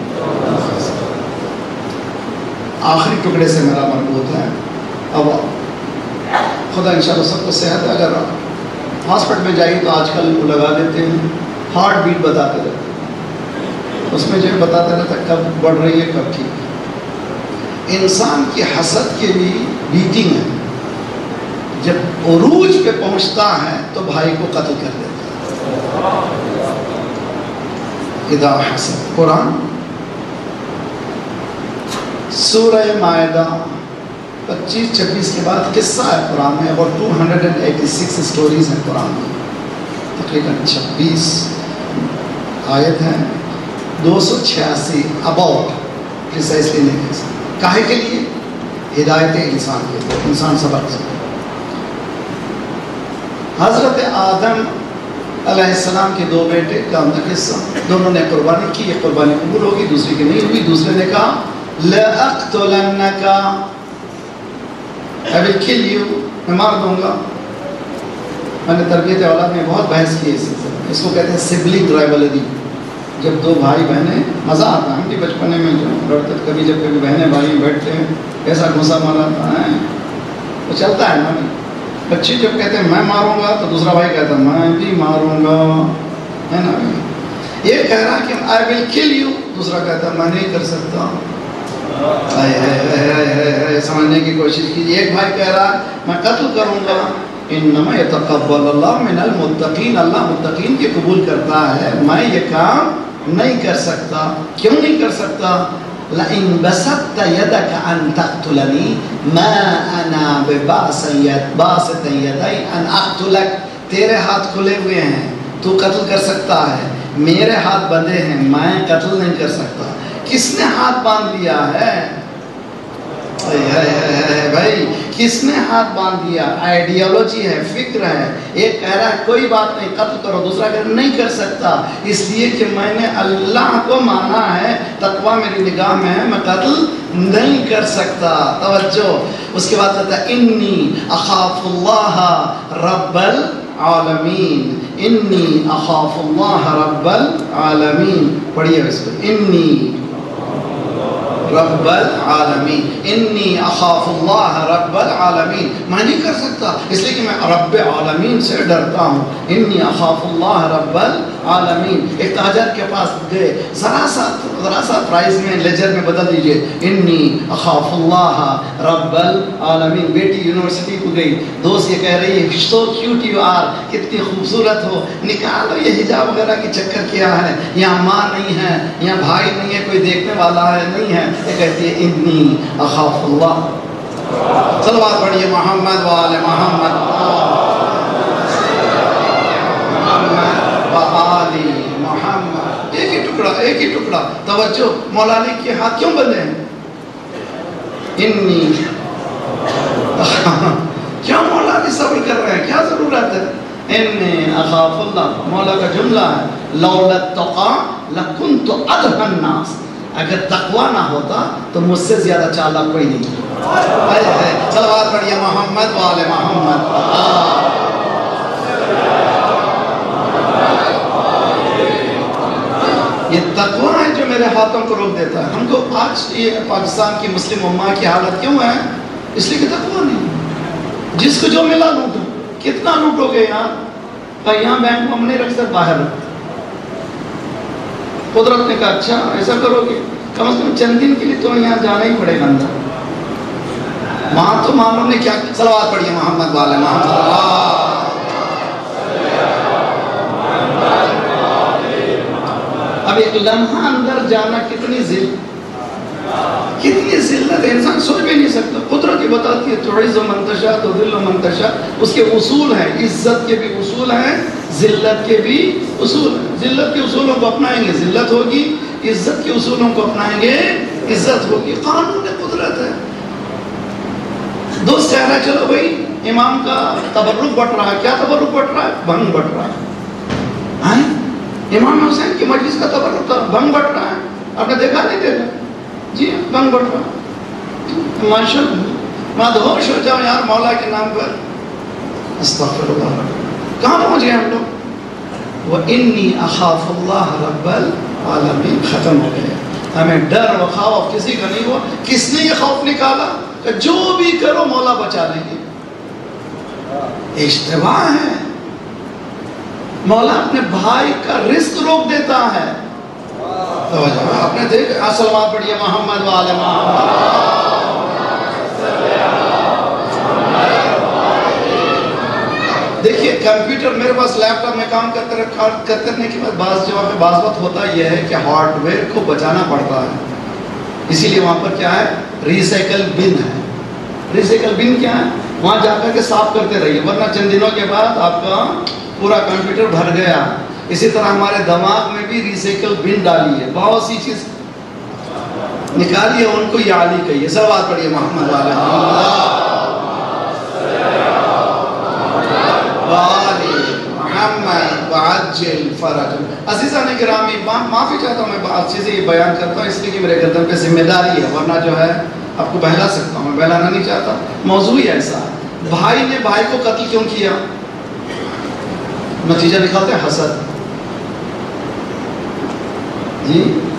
آخری ٹکڑے سے میرا مربوط ہے. اب خدا انشاءاللہ سب کو صحت. اگر ہاسپٹل میں جائیے تو آج کل وہ لگا دیتے ہیں، ہارٹ بیٹ بتاتے رہتے ہیں، اس میں جو بتاتا رہتا ہے کب بڑھ رہی ہے کب ٹھیک ہے. انسان کی حسد کے بھی بیٹنگ ہے. جب عروج پہ پہنچتا ہے تو بھائی کو قتل کر دیتا ہے. اذا حسب قرآن سورہ مائدہ 25-26 کے بعد قصہ ہے قرآن میں. اور 286 سٹوریز ہیں قرآن میں. تقریباً 26 آیت ہیں. 286 اباؤٹ پریسائزلی نہیں کہہ سکتے. کاہے کے لیے؟ ہدایت انسان کے لیے، انسان سبق سے. حضرت آدم علیہ السلام کے 2 بیٹے کا قصہ. دونوں نے قربانی کی. یہ قربانی قبول ہوگی، دوسری کی نہیں ہوئی. دوسرے نے کہا لَأَقْتُلَنَّكَ، I will kill you، میں مار دوں گا. میں نے تربیت اولاد میں بہت بحث کی اس کو کہتے ہیں سبلنگ رائولری. جب 2 بھائی بہنیں، مزہ آتا ہے کہ بچپنے میں جو لڑتے، کبھی جب کبھی بہنیں بھائی بیٹھتے ہیں ایسا گھسا مارا ہے وہ چلتا ہے نا. بچے جب کہتے ہیں میں ماروں گا تو دوسرا بھائی کہتا ہے میں بھی ماروں گا، ہے نا. یہ کہہ رہا کہ I will kill you، دوسرا کہتا ہے میں نہیں کر سکتا. سمجھنے کی کوشش کیجیے. ایک بھائی کہہ رہا میں قتل کروں گا. انما یتقبل اللہ من المتقین، اللہ متقین کے قبول کرتا ہے. میں یہ کام نہیں کر سکتا. کیوں نہیں کر سکتا؟ لئن بسطت یدک ان تقتلنی ما انا بباسط یدی ان اقتلک. تیرے ہاتھ کھلے ہوئے ہیں، تو قتل کر سکتا ہے. میرے ہاتھ بندھے ہیں، میں قتل نہیں کر سکتا. کس نے ہاتھ باندھ دیا ہے بھائی؟ کس نے ہاتھ باندھ دیا؟ آئیڈیالوجی ہے، فکر ہے. ایک کہہ رہا ہے کوئی بات نہیں قتل کرو، دوسرا کہہ رہا نہیں کر سکتا اس لیے کہ میں نے اللہ کو مانا ہے، تقویٰ میری نگاہ میں ہے، میں قتل نہیں کر سکتا. توجہ. اس کے بعد کہتا ہے انی اخاف اللہ رب العالمین. انی اخاف اللہ رب العالمین. پڑھیے اس کو. انی رب العالمین، انی اخاف اللہ رب العالمین. میں نہیں کر سکتا اس لیے کہ میں رب العالمین سے ڈرتا ہوں. انی اخاف اللہ رب العالمین. ایک تاجر کے پاس گئے، ذرا سا پرائز میں لیجر میں بدل دیجئے. انی اخاف اللہ رب العالمین. بیٹی یونیورسٹی کو گئی، دوست یہ کہہ رہی ہے سو کیوٹ یو آر، کتنی خوبصورت ہو، نکالو یہ حجاب وغیرہ کی چکر کیا ہے، یہاں ماں نہیں ہے، یہاں بھائی نہیں ہے، کوئی دیکھنے والا ہے نہیں ہے. یہ کہتی ہے انی اخاف اللہ. صلوات پڑھیے محمد وآل محمد وآل محمد. ایک ہی ٹکڑا. توجہ. مولا علی کے ہاتھ کیوں بندھے ہیں؟ انی کیا مولا علی صبر کر رہے ہیں؟ کیا ضرورت ہے؟ انی اخاف اللہ. مولا کا جملہ ہے لولا التقی لکنت اضحک الناس. اگر تقوی نہ ہوتا تو مجھ سے زیادہ چالاک کوئی نہیں. صلوات پڑھیے محمد وآل محمد. یہ تقوی ہے جو میرے ہاتھوں کو روک دیتا ہے. ہم کو آج یہ پاکستان کی مسلم امہ کی حالت کیوں ہے؟ اس لیے کہ تقوی نہیں. جس کو جو ملا لوٹو. کتنا لوٹو گے یہاں؟ یہاں بینک میں ہم نہیں رکھ سکتے، باہر. قدرت نے کہا اچھا ایسا کرو گے، کم از کم چند دن کے لیے تو یہاں جانا ہی پڑے گا اندر. وہاں تو معلوم نے کیا. صلوات پڑھیے محمد والے محمد. اب ایک لمحہ اندر جانا کتنی ذلت ہے، انسان سوچ بھی نہیں سکتا. قدرت یہ بتاتی ہے تعز من تشاء تذل من تشاء. اس کے اصول ہیں، عزت کے بھی اصول ہیں، ذلت کے بھی اصول ہیں. ذلت کے اصولوں کو اپنائیں گے ذلت ہوگی، عزت کے اصولوں کو اپنائیں گے عزت ہوگی. قانون قدرت ہے. دوست کہہ رہا ہے چلو بھائی امام کا تبرک بٹ رہا ہے. کیا تبرک بٹ رہا ہے؟ بھنگ بٹ رہا ہے. امام حسین کی مجلس کا تبرک بھنگ بٹ رہا ہے. آپ نے دیکھا نہیں دیکھا؟ جی بھنگ بٹ رہا ہے. ماشاء اللہ مدہوش ہو جاؤ یار مولا کے نام پر. استغفر اللہ. کہاں پہنچ گئے ہم لوگ؟ وَإِنِّي أَخَافُ اللَّهَ رَبَّ الْعَالَمِينَ. ختم ہو گئے. ہمیں ڈر و خوف کسی کا نہیں ہوا. کس نے یہ خوف نکالا کہ جو بھی کرو مولا بچا لیں گے؟ اشتباہ ہے. مولا اپنے بھائی کا رزق روک دیتا ہے. آپ نے دیکھا. صلوات پڑھیے محمد وآل محمد. دیکھیے کمپیوٹر میرے پاس لیپ ٹاپ میں کام کرنے کے بعد بعض وقت ہوتا یہ ہے کہ ہارڈ ویئر کو بچانا پڑتا ہے، اسی لیے وہاں پر کیا ہے، ریسائیکل بن ہے. ریسائیکل بن کیا ہے، وہاں جا کر کے صاف کرتے رہیے، ورنہ چند دنوں کے بعد آپ کا پورا کمپیوٹر بھر گیا. اسی طرح ہمارے دماغ میں بھی ریسائیکل بن ڈالیے، بہت سی چیز نکالیے، ان کو یا علی کہیے. سب بات پڑھیے محمد والا محمد وعجل فرج. عزیزان گرامی، معافی چاہتا ہوں، میں بات چیزیں یہ بیان کرتا ہوں اس لیے کہ میرے گردن پہ ذمہ داری ہے، ورنہ جو ہے آپ کو بہلا سکتا ہوں، میں بہلانا نہیں چاہتا. موضوع ہی ایسا ہے، بھائی نے بھائی کو قتل کیوں کیا؟ نتیجہ نکالتے ہیں حسد. جی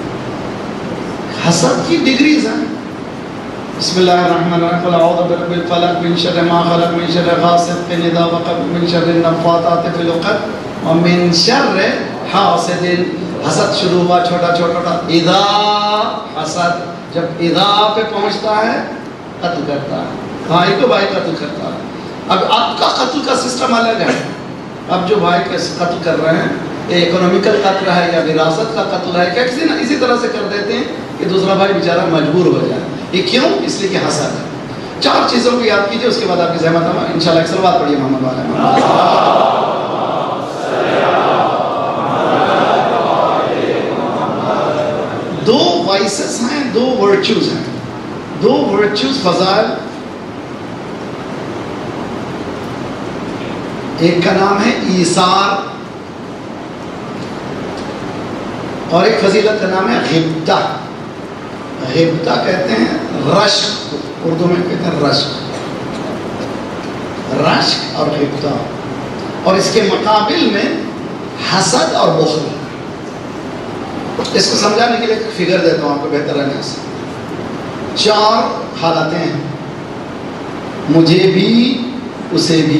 حسد کی ڈگریز ہیں. بسم اللہ الرحمن الرحیم، قل اعوذ برب الفلق من شر ما خلق من شر غاسق اذا وقب من شر النفاثات في العقد ومن شر حاسد. حسد شروع ہوا چھوٹا چھوٹا، اذا حسد جب اذا پہ پہنچتا ہے قتل کرتا ہے، بھائی کو بھائی قتل کرتا ہے. اب آپ کا قتل کا سسٹم الگ ہے. اب جو بھائی کا قتل کر رہے ہیں یہ اکنومیکل قتل ہے یا وراثت کا قتل ہے، کیسے نا اسی طرح سے کر دیتے ہیں کہ دوسرا بھائی بیچارہ مجبور ہو جائے. یہ کیوں؟ اس لیے کہ حسد ہے. 4 چیزوں کو یاد کیجئے، اس کے بعد آپ کی زحمت ہے انشاءاللہ. ایک صلوات پڑھیے محمد والا. 2 وائسز ہیں، 2 ورچوز ہیں، 2 ورچوز فضائل. ایک کا نام ہے ایثار اور ایک فضیلت کا نام ہے غبطہ. غبطہ کہتے ہیں رشک، اردو میں کہتے ہیں رشک، رشک اور غبطہ. اور اس کے مقابل میں حسد اور بخل. اس کو سمجھانے کے لیے ایک فگر دیتا ہوں آپ کو بہتر رہنے سے. 4 حالتیں ہیں، مجھے بھی اسے بھی.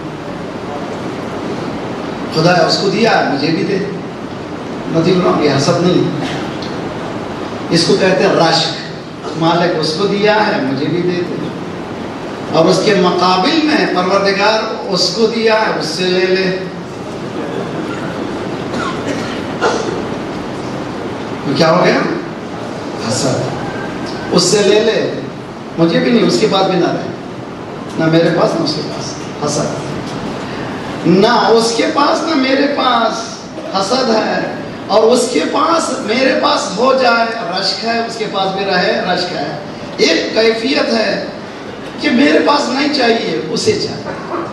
خدا اس کو دیا ہے مجھے بھی دے. مطلب یہ حسد نہیں، اس کو کہتے ہیں رشک. مالک اس کو دیا ہے مجھے بھی دے دے، اور اس کے مقابل میں پروردگار اس کو دیا ہے اس سے لے لے. کیا ہو گیا؟ حسد. اس سے لے لے، مجھے بھی نہیں، اس کے پاس بھی نہ رہے، نہ میرے پاس نہ اس کے پاس. حسد. نہ اس کے پاس نہ میرے پاس، حسد ہے. اور اس کے پاس میرے پاس ہو جائے، رشک ہے. اس کے پاس بھی رہے، رشک ہے. ایک کیفیت ہے کہ میرے پاس نہیں چاہیے، اسے چاہیے.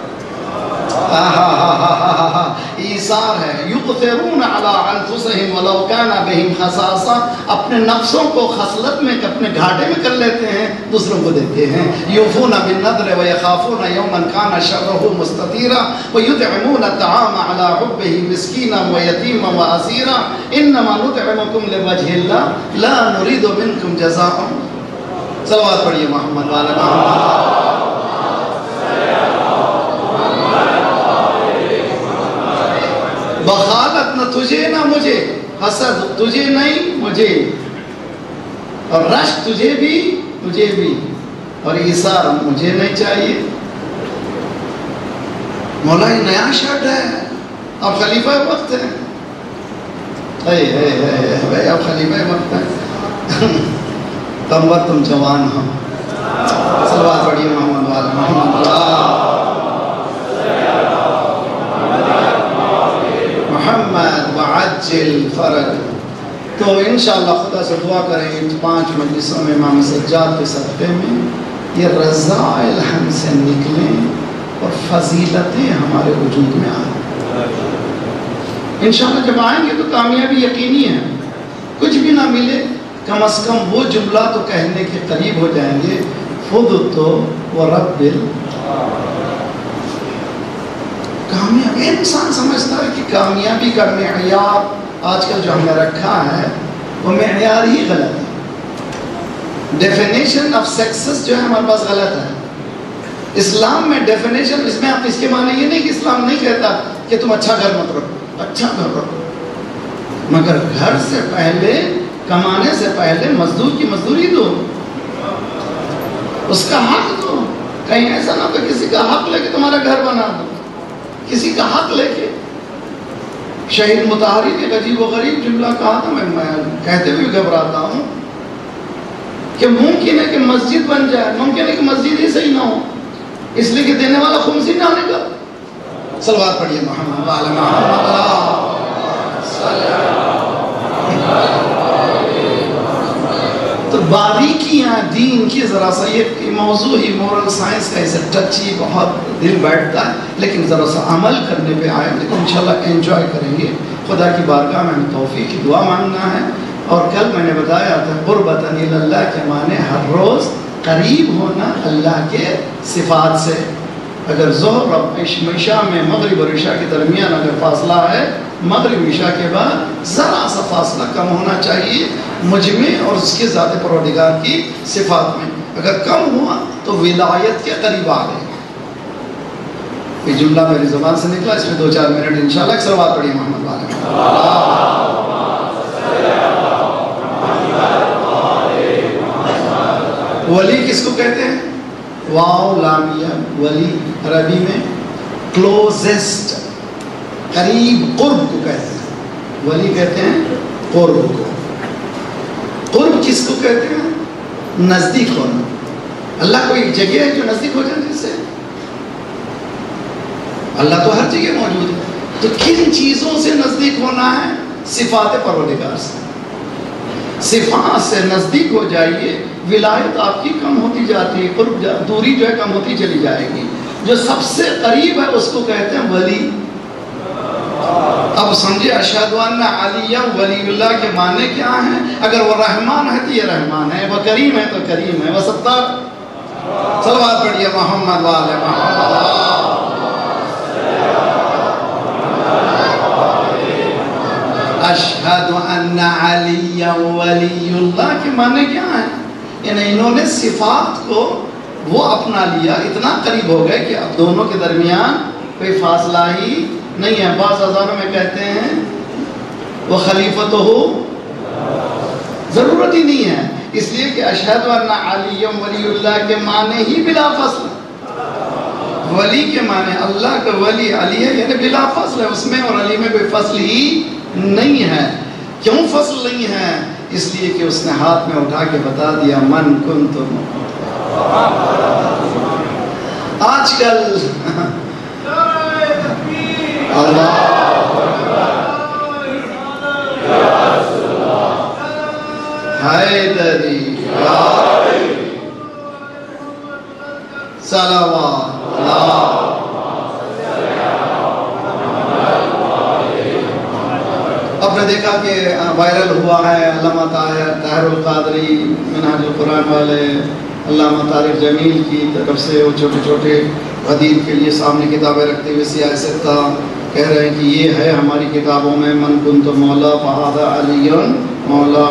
ایثار ہے. یؤثرون علی انفسہم ولو کان بہم خصاصہ. اپنے نفسوں کو خصلت میں اپنے گھاٹے میں کر لیتے ہیں، دوسروں کو دیتے ہیں. یوفون بالنذر ویخافون یوما کان شرہ مستطیرا ویطعمون الطعام علی حبہ مسکینا ویتیما واسیرا انما نطعمکم لوجہ اللہ لا نرید منکم جزاء. صلوات پڑھیے محمد والا محمد. بخالت نہ تجھے نہ مجھے، حسد تجھے نہیں مجھے، اور رشک تجھے بھی مجھے بھی، اور ایثار مجھے نہیں چاہیے. مولا یہ نیا شرٹ ہے، اب خلیفہ وقت ہے. بھائی اب خلیفہ وقت ہے. کمبر تم جوان ہو. صلوات پڑھیے محمد والا محمد محمد وعجل فرج. تو انشاءاللہ خدا سے دعا کریں ان 5 مجلسوں میں امام سجاد کے صدقے میں یہ رذائل ہم سے نکلیں اور فضیلتیں ہمارے وجود میں آئیں. انشاءاللہ جب آئیں گے تو کامیابی یقینی ہے. کچھ بھی نہ ملے، کم از کم وہ جملہ تو کہنے کے قریب ہو جائیں گے، خود تو ورب کامیابی. انسان سمجھتا ہے کہ کامیابی کا معیار آج کل جو ہم نے رکھا ہے وہ معیار ہی غلط ہے. ڈیفینیشن آف سکسیس جو ہے ہمارے پاس غلط ہے. اسلام میں ڈیفینیشن، اس میں آپ اس کے معنی یہ نہیں کہ اسلام نہیں کہتا کہ تم اچھا گھر مت رکھو، اچھا گھر رکھو، مگر گھر سے پہلے، کمانے سے پہلے مزدور کی مزدوری دو، اس کا حق دو. کہیں ایسا نہ کہ کسی کا حق لے کے تمہارا گھر بنا دو. کسی کا حق لے کے. شہید مطہری نے عجیب و غریب جملہ کہا تھا، میں کہتے ہوئے گھبراتا ہوں کہ ممکن ہے کہ مسجد بن جائے، ممکن ہے کہ مسجد ہی صحیح نہ ہو، اس لیے کہ دینے والا خمسی نہ آنے کا. صلوات پڑھیے محمد وعلی محمد. تو باریکیاں دین کی ذرا سا یہ موضوع ہی مورل سائنس کا اسے ٹچی بہت دل بیٹھتا ہے، لیکن ذرا سا عمل کرنے پہ آئے، لیکن انشاءاللہ انجوائے کریں گے. خدا کی بارگاہ میں ہمیں توفیق کی دعا مانگنا ہے. اور کل میں نے بتایا تھا قربتاً الی اللہ کے معنی ہر روز قریب ہونا اللہ کے صفات سے. اگر ظہر اور عشاء میں مغرب اور عشاء کے درمیان اگر فاصلہ ہے، مغرب عشاء کے بعد ذرا سا فاصلہ کم ہونا چاہیے مجمع اور اس کے ذات پروردگار کی صفات میں. اگر کم ہوا تو ولایت کے قریب آ گئے. یہ جملہ میری زبان سے نکلا، اس میں 2-4 منٹ انشاءاللہ. ایک صلوات پڑھیے محمد والے. ولی کس کو کہتے ہیں؟ واو لامیہ ولی عربی میں کلوزسٹ، قریب، قرب کو کہتے ہیں. ولی کہتے ہیں قرب کو. قرب کس کو کہتے ہیں؟ نزدیک ہونا. اللہ کو ایک جگہ ہے جو نزدیک ہو جائے جس سے. اللہ تو ہر جگہ موجود ہے، تو کن چیزوں سے نزدیک ہونا ہے؟ صفات پروردگار سے. صفات سے نزدیک ہو جائیے، ولایت آپ کی کم ہوتی جاتی ہے، قرب دوری جو ہے کم ہوتی چلی جائے گی. جو سب سے قریب ہے اس کو کہتے ہیں ولی. اب سمجھے اشہد ان علی ولی اللہ کے معنی کیا ہیں؟ اگر وہ رحمان ہے تو یہ رحمان ہے، وہ کریم ہے تو کریم ہے، وہ ستار. صلوات پڑھیے محمد والے محمد. اشہد ان علی ولی اللہ کے معنی کیا ہیں؟ یعنی انہوں نے صفات کو وہ اپنا لیا، اتنا قریب ہو گئے کہ اب دونوں کے درمیان کوئی فاصلہ ہی نہیں ہے. بعض ہزاروں میں کہتے ہیں وہ خلیفت ہو، ضرورت ہی نہیں ہے، اس لیے کہ اشہد ان علی ولی اللہ کے معنی ہی بلا فصل. ولی کے معنی اللہ کا ولی علی ہے، یعنی بلا فصل ہے، اس میں اور علی میں کوئی فصل ہی نہیں ہے. کیوں فصل نہیں ہے؟ اس لیے کہ اس نے ہاتھ میں اٹھا کے بتا دیا من کنت. آج کل اللہ حیدری صلوات اللہ. آپ نے دیکھا کہ وائرل ہوا ہے علامہ طاہر القادری منہاج القرآن والے، علامہ طارق جمیل کی طرف سے وہ چھوٹے چھوٹے حدیث کے لیے سامنے کتابیں رکھتے ہوئے سیاہ سکتا کہہ رہے ہیں کہ یہ ہے ہماری کتابوں میں من کنت مولا فہذا علی مولا.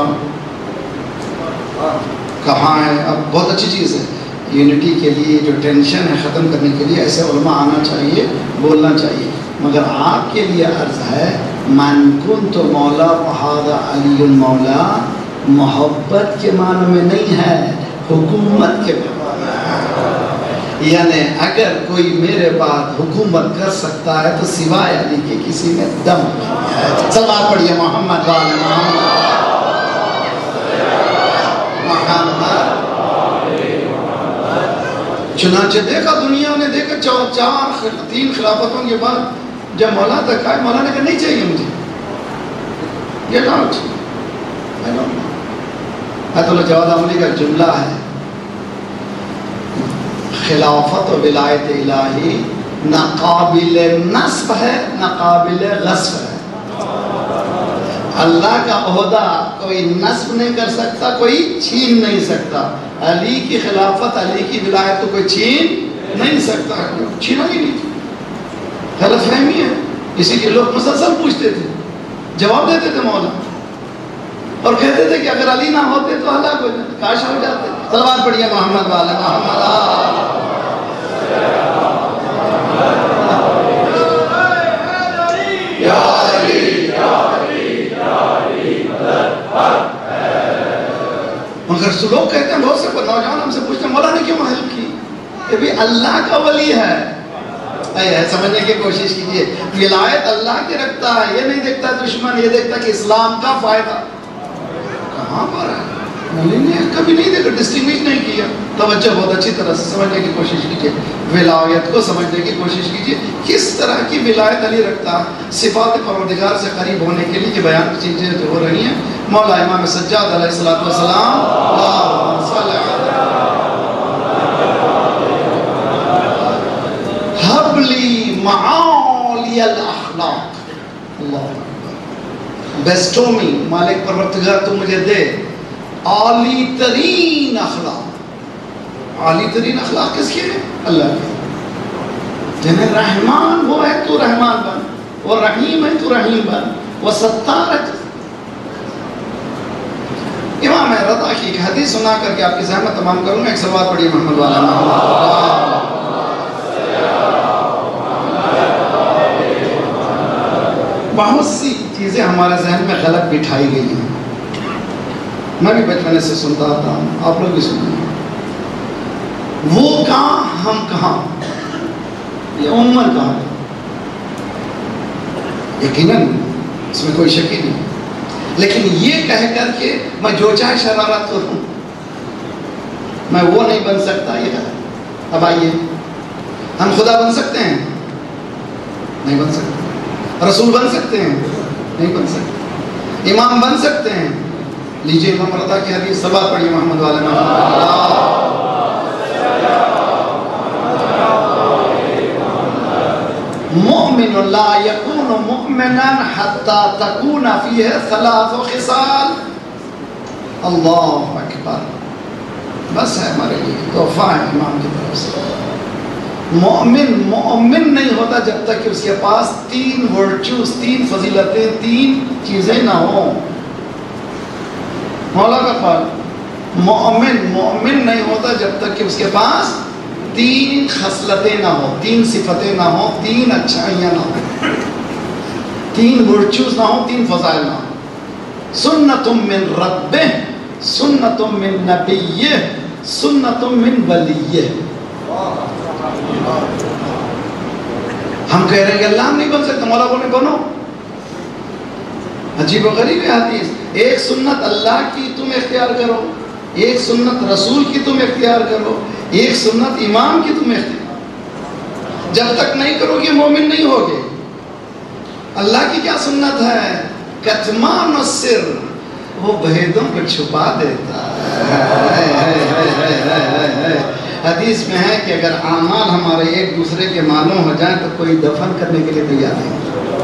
کہاں ہے؟ اب بہت اچھی چیز ہے، یونٹی کے لیے جو ٹینشن ہے ختم کرنے کے لیے ایسے علماء آنا چاہیے، بولنا چاہیے. مگر آپ کے لیے عرض ہے من کنت مولا فہذا علی مولا محبت کے معنی میں نہیں ہے، حکومت کے معنی ہے. یعنی اگر کوئی میرے بعد حکومت کر سکتا ہے تو سوائے علی کے کسی میں دم نہیں ہے. صلوات پڑھیے محمد والے محمد. چنانچہ دیکھا دنیا نے دیکھا 3 خلافتوں کے بعد جب مولا تک آئے، مولا نے کہا نہیں چاہیے مجھے، گیٹ آؤٹ. آیت اللہ جواد عملی کا جملہ ہے خلافت و ولایت الہی نہ قابل نصب ہے نہ قابل غصب ہے. اللہ کا عہدہ کوئی نصب نہیں کر سکتا، کوئی چھین نہیں سکتا. علی کی خلافت، علی کی ولایت تو کوئی چھین نہیں سکتا. چھینا ہی نہیں، غلط فہمی ہے. اسی کے لوگ مسلسل پوچھتے تھے، جواب دیتے تھے مولا، اور کہتے تھے کہ اگر علی نہ ہوتے تو ہلاک ہو جاتے، کاش ہو جاتے. صلوات پڑھیے محمد والے محمد. مگر لوگ کہتے ہیں، بہت سے نوجوان ہم سے پوچھتے ہیں مولا نے کیوں ہیلپ کی؟ کہ بھی اللہ کا ولی ہے. ہے سمجھنے کی کوشش کیجئے. ولایت اللہ کے رکھتا ہے, یہ نہیں دیکھتا دشمن, یہ دیکھتا کہ اسلام کا فائدہ کہاں پر ہے. کبھی نہیں دیکھا, ڈسٹنگوش نہیں کیا. توجہ بہت اچھی طرح سے سمجھنے کی کوشش کیجئے, ولایت کو سمجھنے کی کوشش کیجئے. کس طرح کی ولایت علی رکھتا ہے, صفات پروردگار سے قریب ہونے کے لیے یہ بیان کی چیزیں جو ہو رہی ہیں. مولا امام سجاد علیہ السلام حبلی معالی الاخلاق, اللہ بیسٹو می, مالک پروردگار تو مجھے دے عالی ترین اخلاق. عالی ترین اخلاق کس کے ہیں؟ اللہ کے. جنہیں رحمان وہ ہے تو رحمان بن, وہ رحیم ہے تو رحیم بن, وہ ستار ہے. امام رضا کی ایک حدیث سنا کر کے آپ کی زحمت تمام کروں گا. ایک سوال پڑھیے محمد والا. بہت سی چیزیں ہمارے ذہن میں غلط بٹھائی گئی ہیں. میں بھی بچپنے سے سنتا آتا ہوں, آپ لوگ بھی سنیں. وہ کہاں ہم کہاں, یہ عمر کہاں ہے. یقیناً اس میں کوئی شک ہی نہیں, لیکن یہ کہہ کر کے میں جو چاہے شرارت کروں, میں وہ نہیں بن سکتا, یہ ہے. اب آئیے, ہم خدا بن سکتے ہیں؟ نہیں بن سکتے. رسول بن سکتے ہیں؟ نہیں بن سکتے. امام بن سکتے ہیں؟ لیجئے امام رضا کی حدیث, سبات پڑھیے محمد والے مؤمن لا يكون مؤمنا حتى تكون فيه ثلاث خصال. اللہ اکبر, بس ہے ہمارے لیے تحفہ ہے امام کی طرف سے. مومن نہیں ہوتا جب تک کہ اس کے پاس تین ورچوز, تین فضیلتیں, تین چیزیں نہ ہوں. مولا کا قول, مومن نہیں ہوتا جب تک کہ اس کے پاس تین خصلتیں نہ ہوں, تین صفتیں نہ ہوں, تین اچھائیاں نہ ہوں, تین ورچوز نہ ہوں, تین فضائل نہ ہوں. سنت من ربہ, سنت من نبیہ, سنت من ولیہ. ہم کہہ رہے ہیں کہ اللہ ہم نہیں بن سکتے, مولا بولے بنو. عجیب و غریب ہے حدیث. ایک سنت اللہ کی تم اختیار کرو, ایک سنت رسول کی تم اختیار کرو, ایک سنت امام کی تم اختیار. جب تک نہیں کرو گے مومن نہیں ہوگے. اللہ کی کیا سنت ہے؟ کتمان السر, وہ بھیدوں کو چھپا دیتا ہے. حدیث میں ہے کہ اگر اعمال ہمارے ایک دوسرے کے معلوم ہو جائیں تو کوئی دفن کرنے کے لیے تیار نہیں.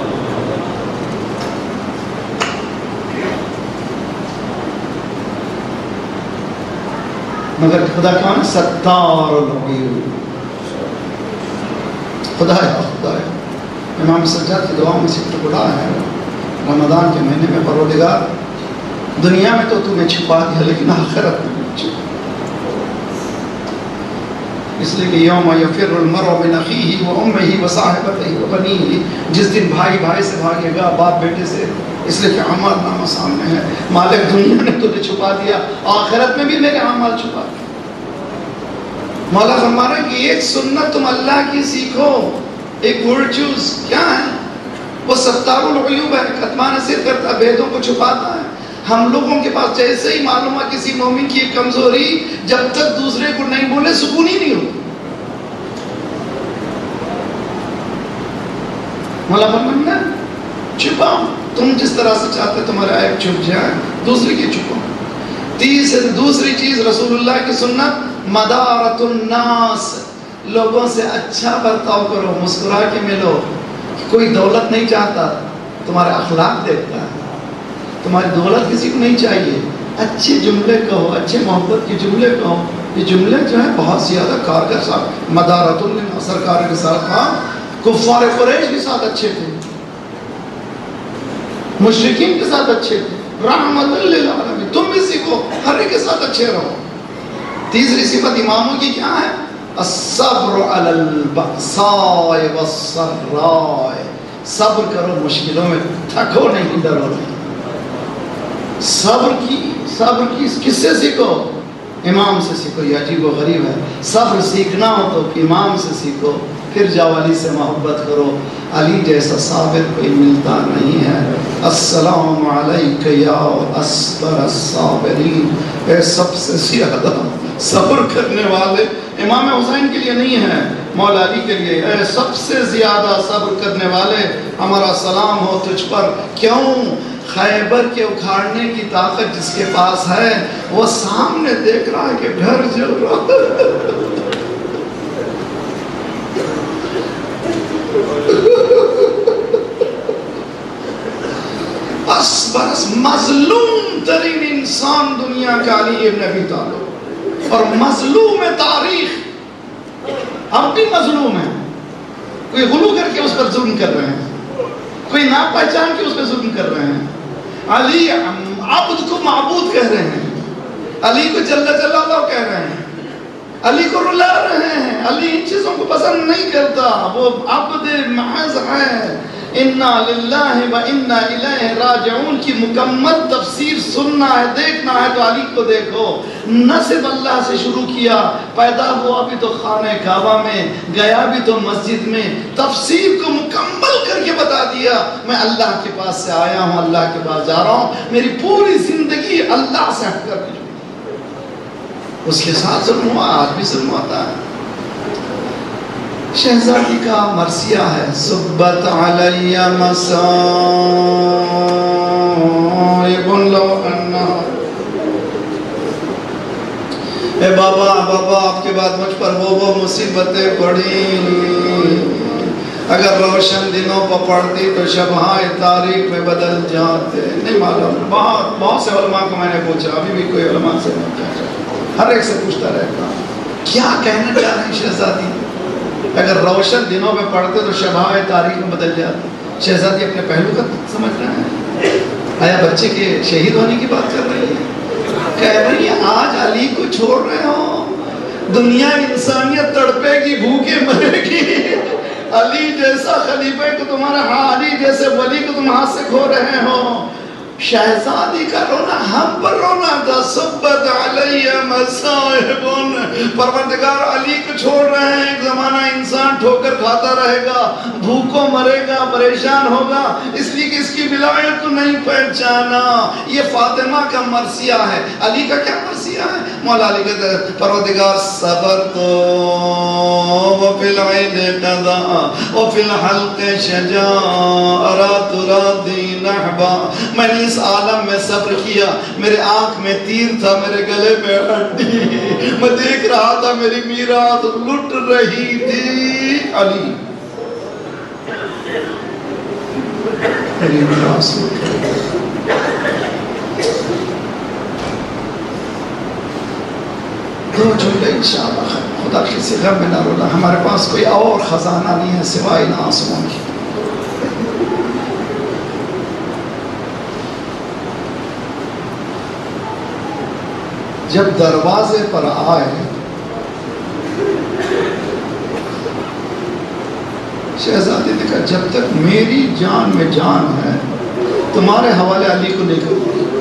مگر خدا کون ہے؟ ستار الغیوب. خدا ہے, خدا ہے. امام سجاد کی دعاؤں میں سے ایک بڑا ہے, رمضان کے مہینے میں پروردگار دنیا میں تو تمہیں چھپا دیا لیکن آخرت میں چھپا. اس لیے کہ یوم یفر المرء من اخیہ و امہ و صاحبتہ و بنیہ, جس دن بھائی بھائی سے بھاگے گا, باپ بیٹے سے. اس لیے کہ اعمال نامہ سامنے ہے. مالک دنیا نے تجھے چھپا دیا, آخرت میں بھی میرے اعمال چھپا دیا. مولا فرما رہا ہے کہ ایک سنت تم اللہ کی سیکھو, ایک ورچوز کیا ہے؟ وہ ستار الغیوب ہے, کتمان سر کرتا, بھیدوں کو چھپاتا ہے. ہم لوگوں کے پاس جیسے ہی معلوم ہے کسی مومن کی ایک کمزوری, جب تک دوسرے کو نہیں بولے سکون ہی نہیں ہو. مولا فرماتا ہے چھپاؤ, تم جس طرح سے چاہتے تمہارے عیب چھپ جائیں, دوسرے کی چھپاؤ. دوسری چیز رسول اللہ کی سنت, مدارت الناس, لوگوں سے اچھا برتاؤ کرو, مسکرا کے ملو. کوئی دولت نہیں چاہتا, تمہارے اخلاق دیکھتا ہے. تمہاری دولت کسی کو نہیں چاہیے, اچھے جملے کہو, اچھے محبت کے جملے کہو. یہ جملے جو ہیں بہت زیادہ کارگر صاحب. مدارت الناس, سرکار کے ساتھ ہاں کفار قریش کے ساتھ اچھے تھے, مشرکین کے ساتھ اچھے تھے, رحمت للعالمین. تم بھی سیکھو, ہر ایک کے ساتھ اچھے رہو. تیسری صفت اماموں کی کیا ہے؟ الصبر علی البأساء والسراء, صبر کرو مشکلوں میں, تھکو نہیں, ڈرو نہیں. صبر کی کس سے سیکھو؟ امام سے سیکھو. یہ عجیب و غریب ہے, صبر سیکھنا ہو تو امام سے سیکھو. پھر جاؤ علی سے محبت کرو. علی جیسا صابر کوئی ملتا نہیں ہے. السلام علیک یا اصبر الصابرین، اے سب سے زیادہ صبر کرنے والے. امام حسین کے لیے نہیں ہے، مولا علی کے لیے. اے سب سے زیادہ صبر کرنے والے، ہمارا سلام ہو تجھ پر. کیوں؟ خیبر کے اکھاڑنے کی طاقت جس کے پاس ہے وہ سامنے دیکھ رہا ہے کہ گھر جل رہا ہے. مظلوم ترین انسان دنیا کا علی ابن ابی طالب، اور مظلوم تاریخ. ہم بھی مظلوم ہیں. کوئی غلو کر کے اس پر ظلم کر رہے ہیں، کوئی نا پہچان کے اس پر ظلم کر رہے ہیں. علی عبد کو معبود کہہ رہے ہیں، علی کو جل جلالہ کہہ رہے ہیں، علی کو رلا رہے ہیں. علی ان چیزوں کو پسند نہیں کرتا، وہ عبد محض ہے. انا للہ و انا الیہ راجعون کی مکمل تفسیر سننا ہے، دیکھنا ہے تو علی کو دیکھو. نہ صرف اللہ سے شروع کیا، پیدا ہوا بھی تو خانہ کعبہ میں، گیا بھی تو مسجد میں. تفسیر کو مکمل کر کے بتا دیا، میں اللہ کے پاس سے آیا ہوں، اللہ کے پاس جا رہا ہوں. میری پوری زندگی اللہ سے ہٹ کر دی. اس کے ساتھ ظلم ہوا، آج بھی ظلم ہوتا ہے. شہزادی کا مرثیہ ہے، صبت علی مصائب لو انا. اے بابا آپ کے بعد مجھ پر وہ مصیبتیں پڑی، اگر روشن دنوں پر پڑتی تو شبہائے تاریخ میں بدل جاتے. نہیں معلوم، بہت سے علماء کو میں نے پوچھا، ابھی بھی کوئی علماء سے پوچھا، ہر ایک سے پوچھتا رہتا ہوں کیا کہنا چاہ رہے ہیں شہزادی. اگر روشن دنوں میں پڑھتے تو شبہائے تاریخ میں بدل جاتی. شہزادی اپنے پہلو کا سمجھ رہے ہیں. آیا بچے کے شہید ہونے کی بات کر رہی ہے، کہہ رہی ہے آج علی کو چھوڑ رہے ہو، دنیا انسانیت تڑپے گی، بھوکے مرے گی. علی جیسا خلیفہ کو تمہارا، ہاں علی جیسے ولی کو تم ہاتھ سے کھو رہے ہو. شہزادی کا رونا ہم پر رونا تھا. صبت علی مصائب، پروردگار علی کو چھوڑ رہے ہیں. ایک زمانہ انسان ٹھوکر کھاتا رہے گا، بھوکوں مرے گا، پریشان ہوگا، اس لیے کہ اس کی ولایت کو نہیں پہچانا. یہ فاطمہ کا مرثیہ ہے. علی کا کیا مرثیہ ہے؟ مولا علی کہتے ہیں پروردگار صبر تو وفی العید قضا وفی الحلق شجا ارات راضی نحبا. میں نے اس عالم میں صبر کیا، میرے آنکھ میں تیر تھا، میرے گلے میں ہڈی، میں دیکھ رہا تھا میری میراث لٹ رہی تھی. علی میری میراث لٹ رہی. دو جملے انشاءاللہ خدا کسی غم میں نہ رونا. ہمارے پاس کوئی اور خزانہ نہیں ہے سوائے ان آنسوؤں کی. جب دروازے پر آئے شہزادی نے کہا جب تک میری جان میں جان ہے تمہارے حوالے علی کو نہیں کروں گی.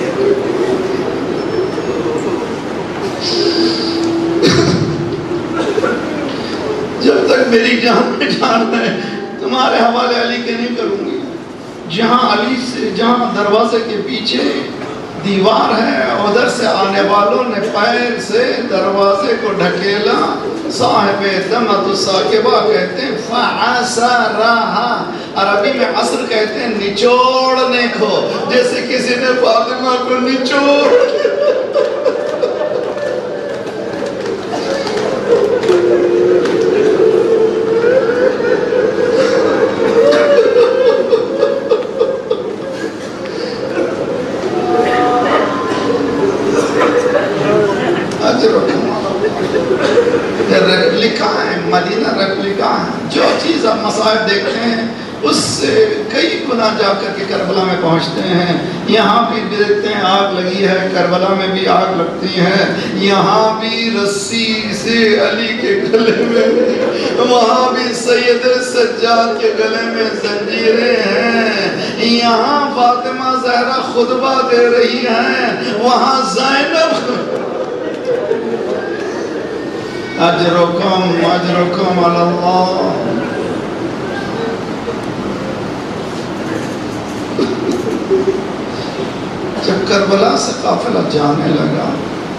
جب تک میری جان میں جان ہے تمہارے حوالے علی کے نہیں کروں گی. جہاں علی سے، جہاں دروازے کے پیچھے دیوار ہے، ادھر سے آنے والوں نے پیر سے دروازے کو ڈھکیلا. صاحب دمت الساکبہ کہتے ہیں فعصرہا، عربی میں عصر کہتے ہیں نچوڑنے کو، جیسے کسی نے فاطمہ کو نچوڑ. مدینہ ریپلیکا ہے. جو چیز آپ مصائب دیکھتے ہیں اس سے کئی گنا جا کر کے کربلا میں پہنچتے ہیں. یہاں بھی دیکھتے ہیں آگ لگی ہے، کربلا میں بھی آگ لگتی ہے. یہاں بھی رسی سے علی کے گلے میں، وہاں بھی سید سجاد کے گلے میں زنجیریں ہیں. یہاں فاطمہ زہرا خطبہ دے رہی ہیں، وہاں زینب اجرکم اجرکم علی اللہ. جب کربلا سے قافلہ جانے لگا،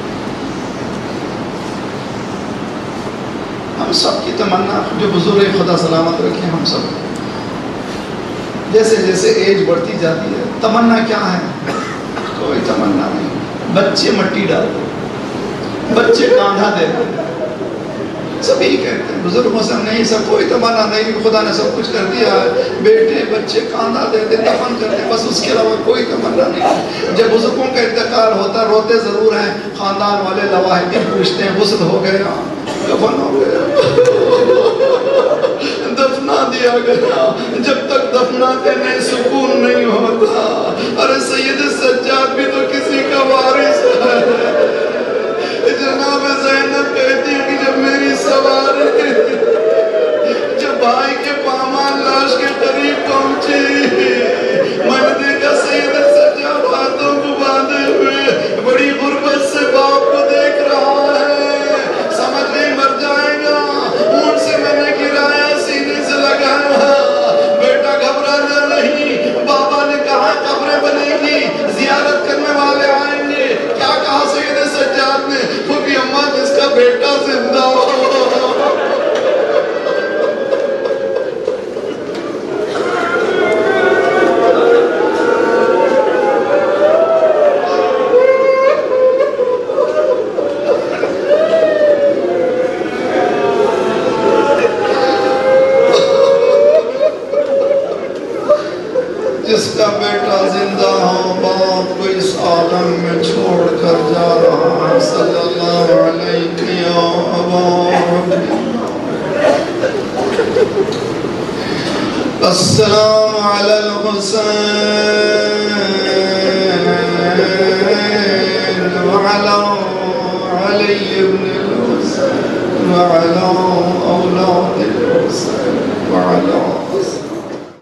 ہم سب کی تمنا، جو بزرگ خدا سلامت رکھے، ہم سب جیسے جیسے ایج بڑھتی جاتی ہے، تمنا کیا ہے؟ کوئی تمنا نہیں. بچے مٹی ڈالتے، بچے کاندھا دیتے، سبھی کہتے ہیں بزرگوں سے نہیں، سب کوئی تمنا نہیں، خدا نے سب کچھ کر دیا ہے، بیٹے بچے کاندھا دیتے، دفن کرتے، بس اس کے علاوہ کوئی تمنا نہیں. جب بزرگوں کا انتقال ہوتا، روتے ضرور ہیں، خاندان والے لواحقین پوچھتے ہیں غسل ہو گیا، کفن ہو گیا، دفنا دیا گیا. جب تک دفناتے نہیں سکون نہیں ہوتا. ارے سید سجاد بھی تو کسی کا وارث ہے. جناب زینب کہتی ہے کہ جب میری سواری جب بھائی کے پامال لاش کے قریب پہنچی، میں نے دیکھا سید سجاد ہاتھوں کو باندھے ہوئے بڑی غربت سے باپ کو دیکھ رہا ہے. سمجھ نہیں مر جائے گا. اونٹ سے میں نے گرایا، سینے سے لگایا. بیٹا گھبرانا نہیں، بابا نے کہا قبریں بنے گی، زیارت کرنے والے آئیں گے. کیا کہا سید سجاد نے؟ پھوپھی اماں جس کا بیٹا زندہ ہو. جس کا بیٹا زندہ ہو، باپ کو اس عالم میں چھوڑ کر جا رہا ہے. صلی اللہ علیہ یا ابا. السلام علی الحسین وعلی علی ابن الحسین وعلی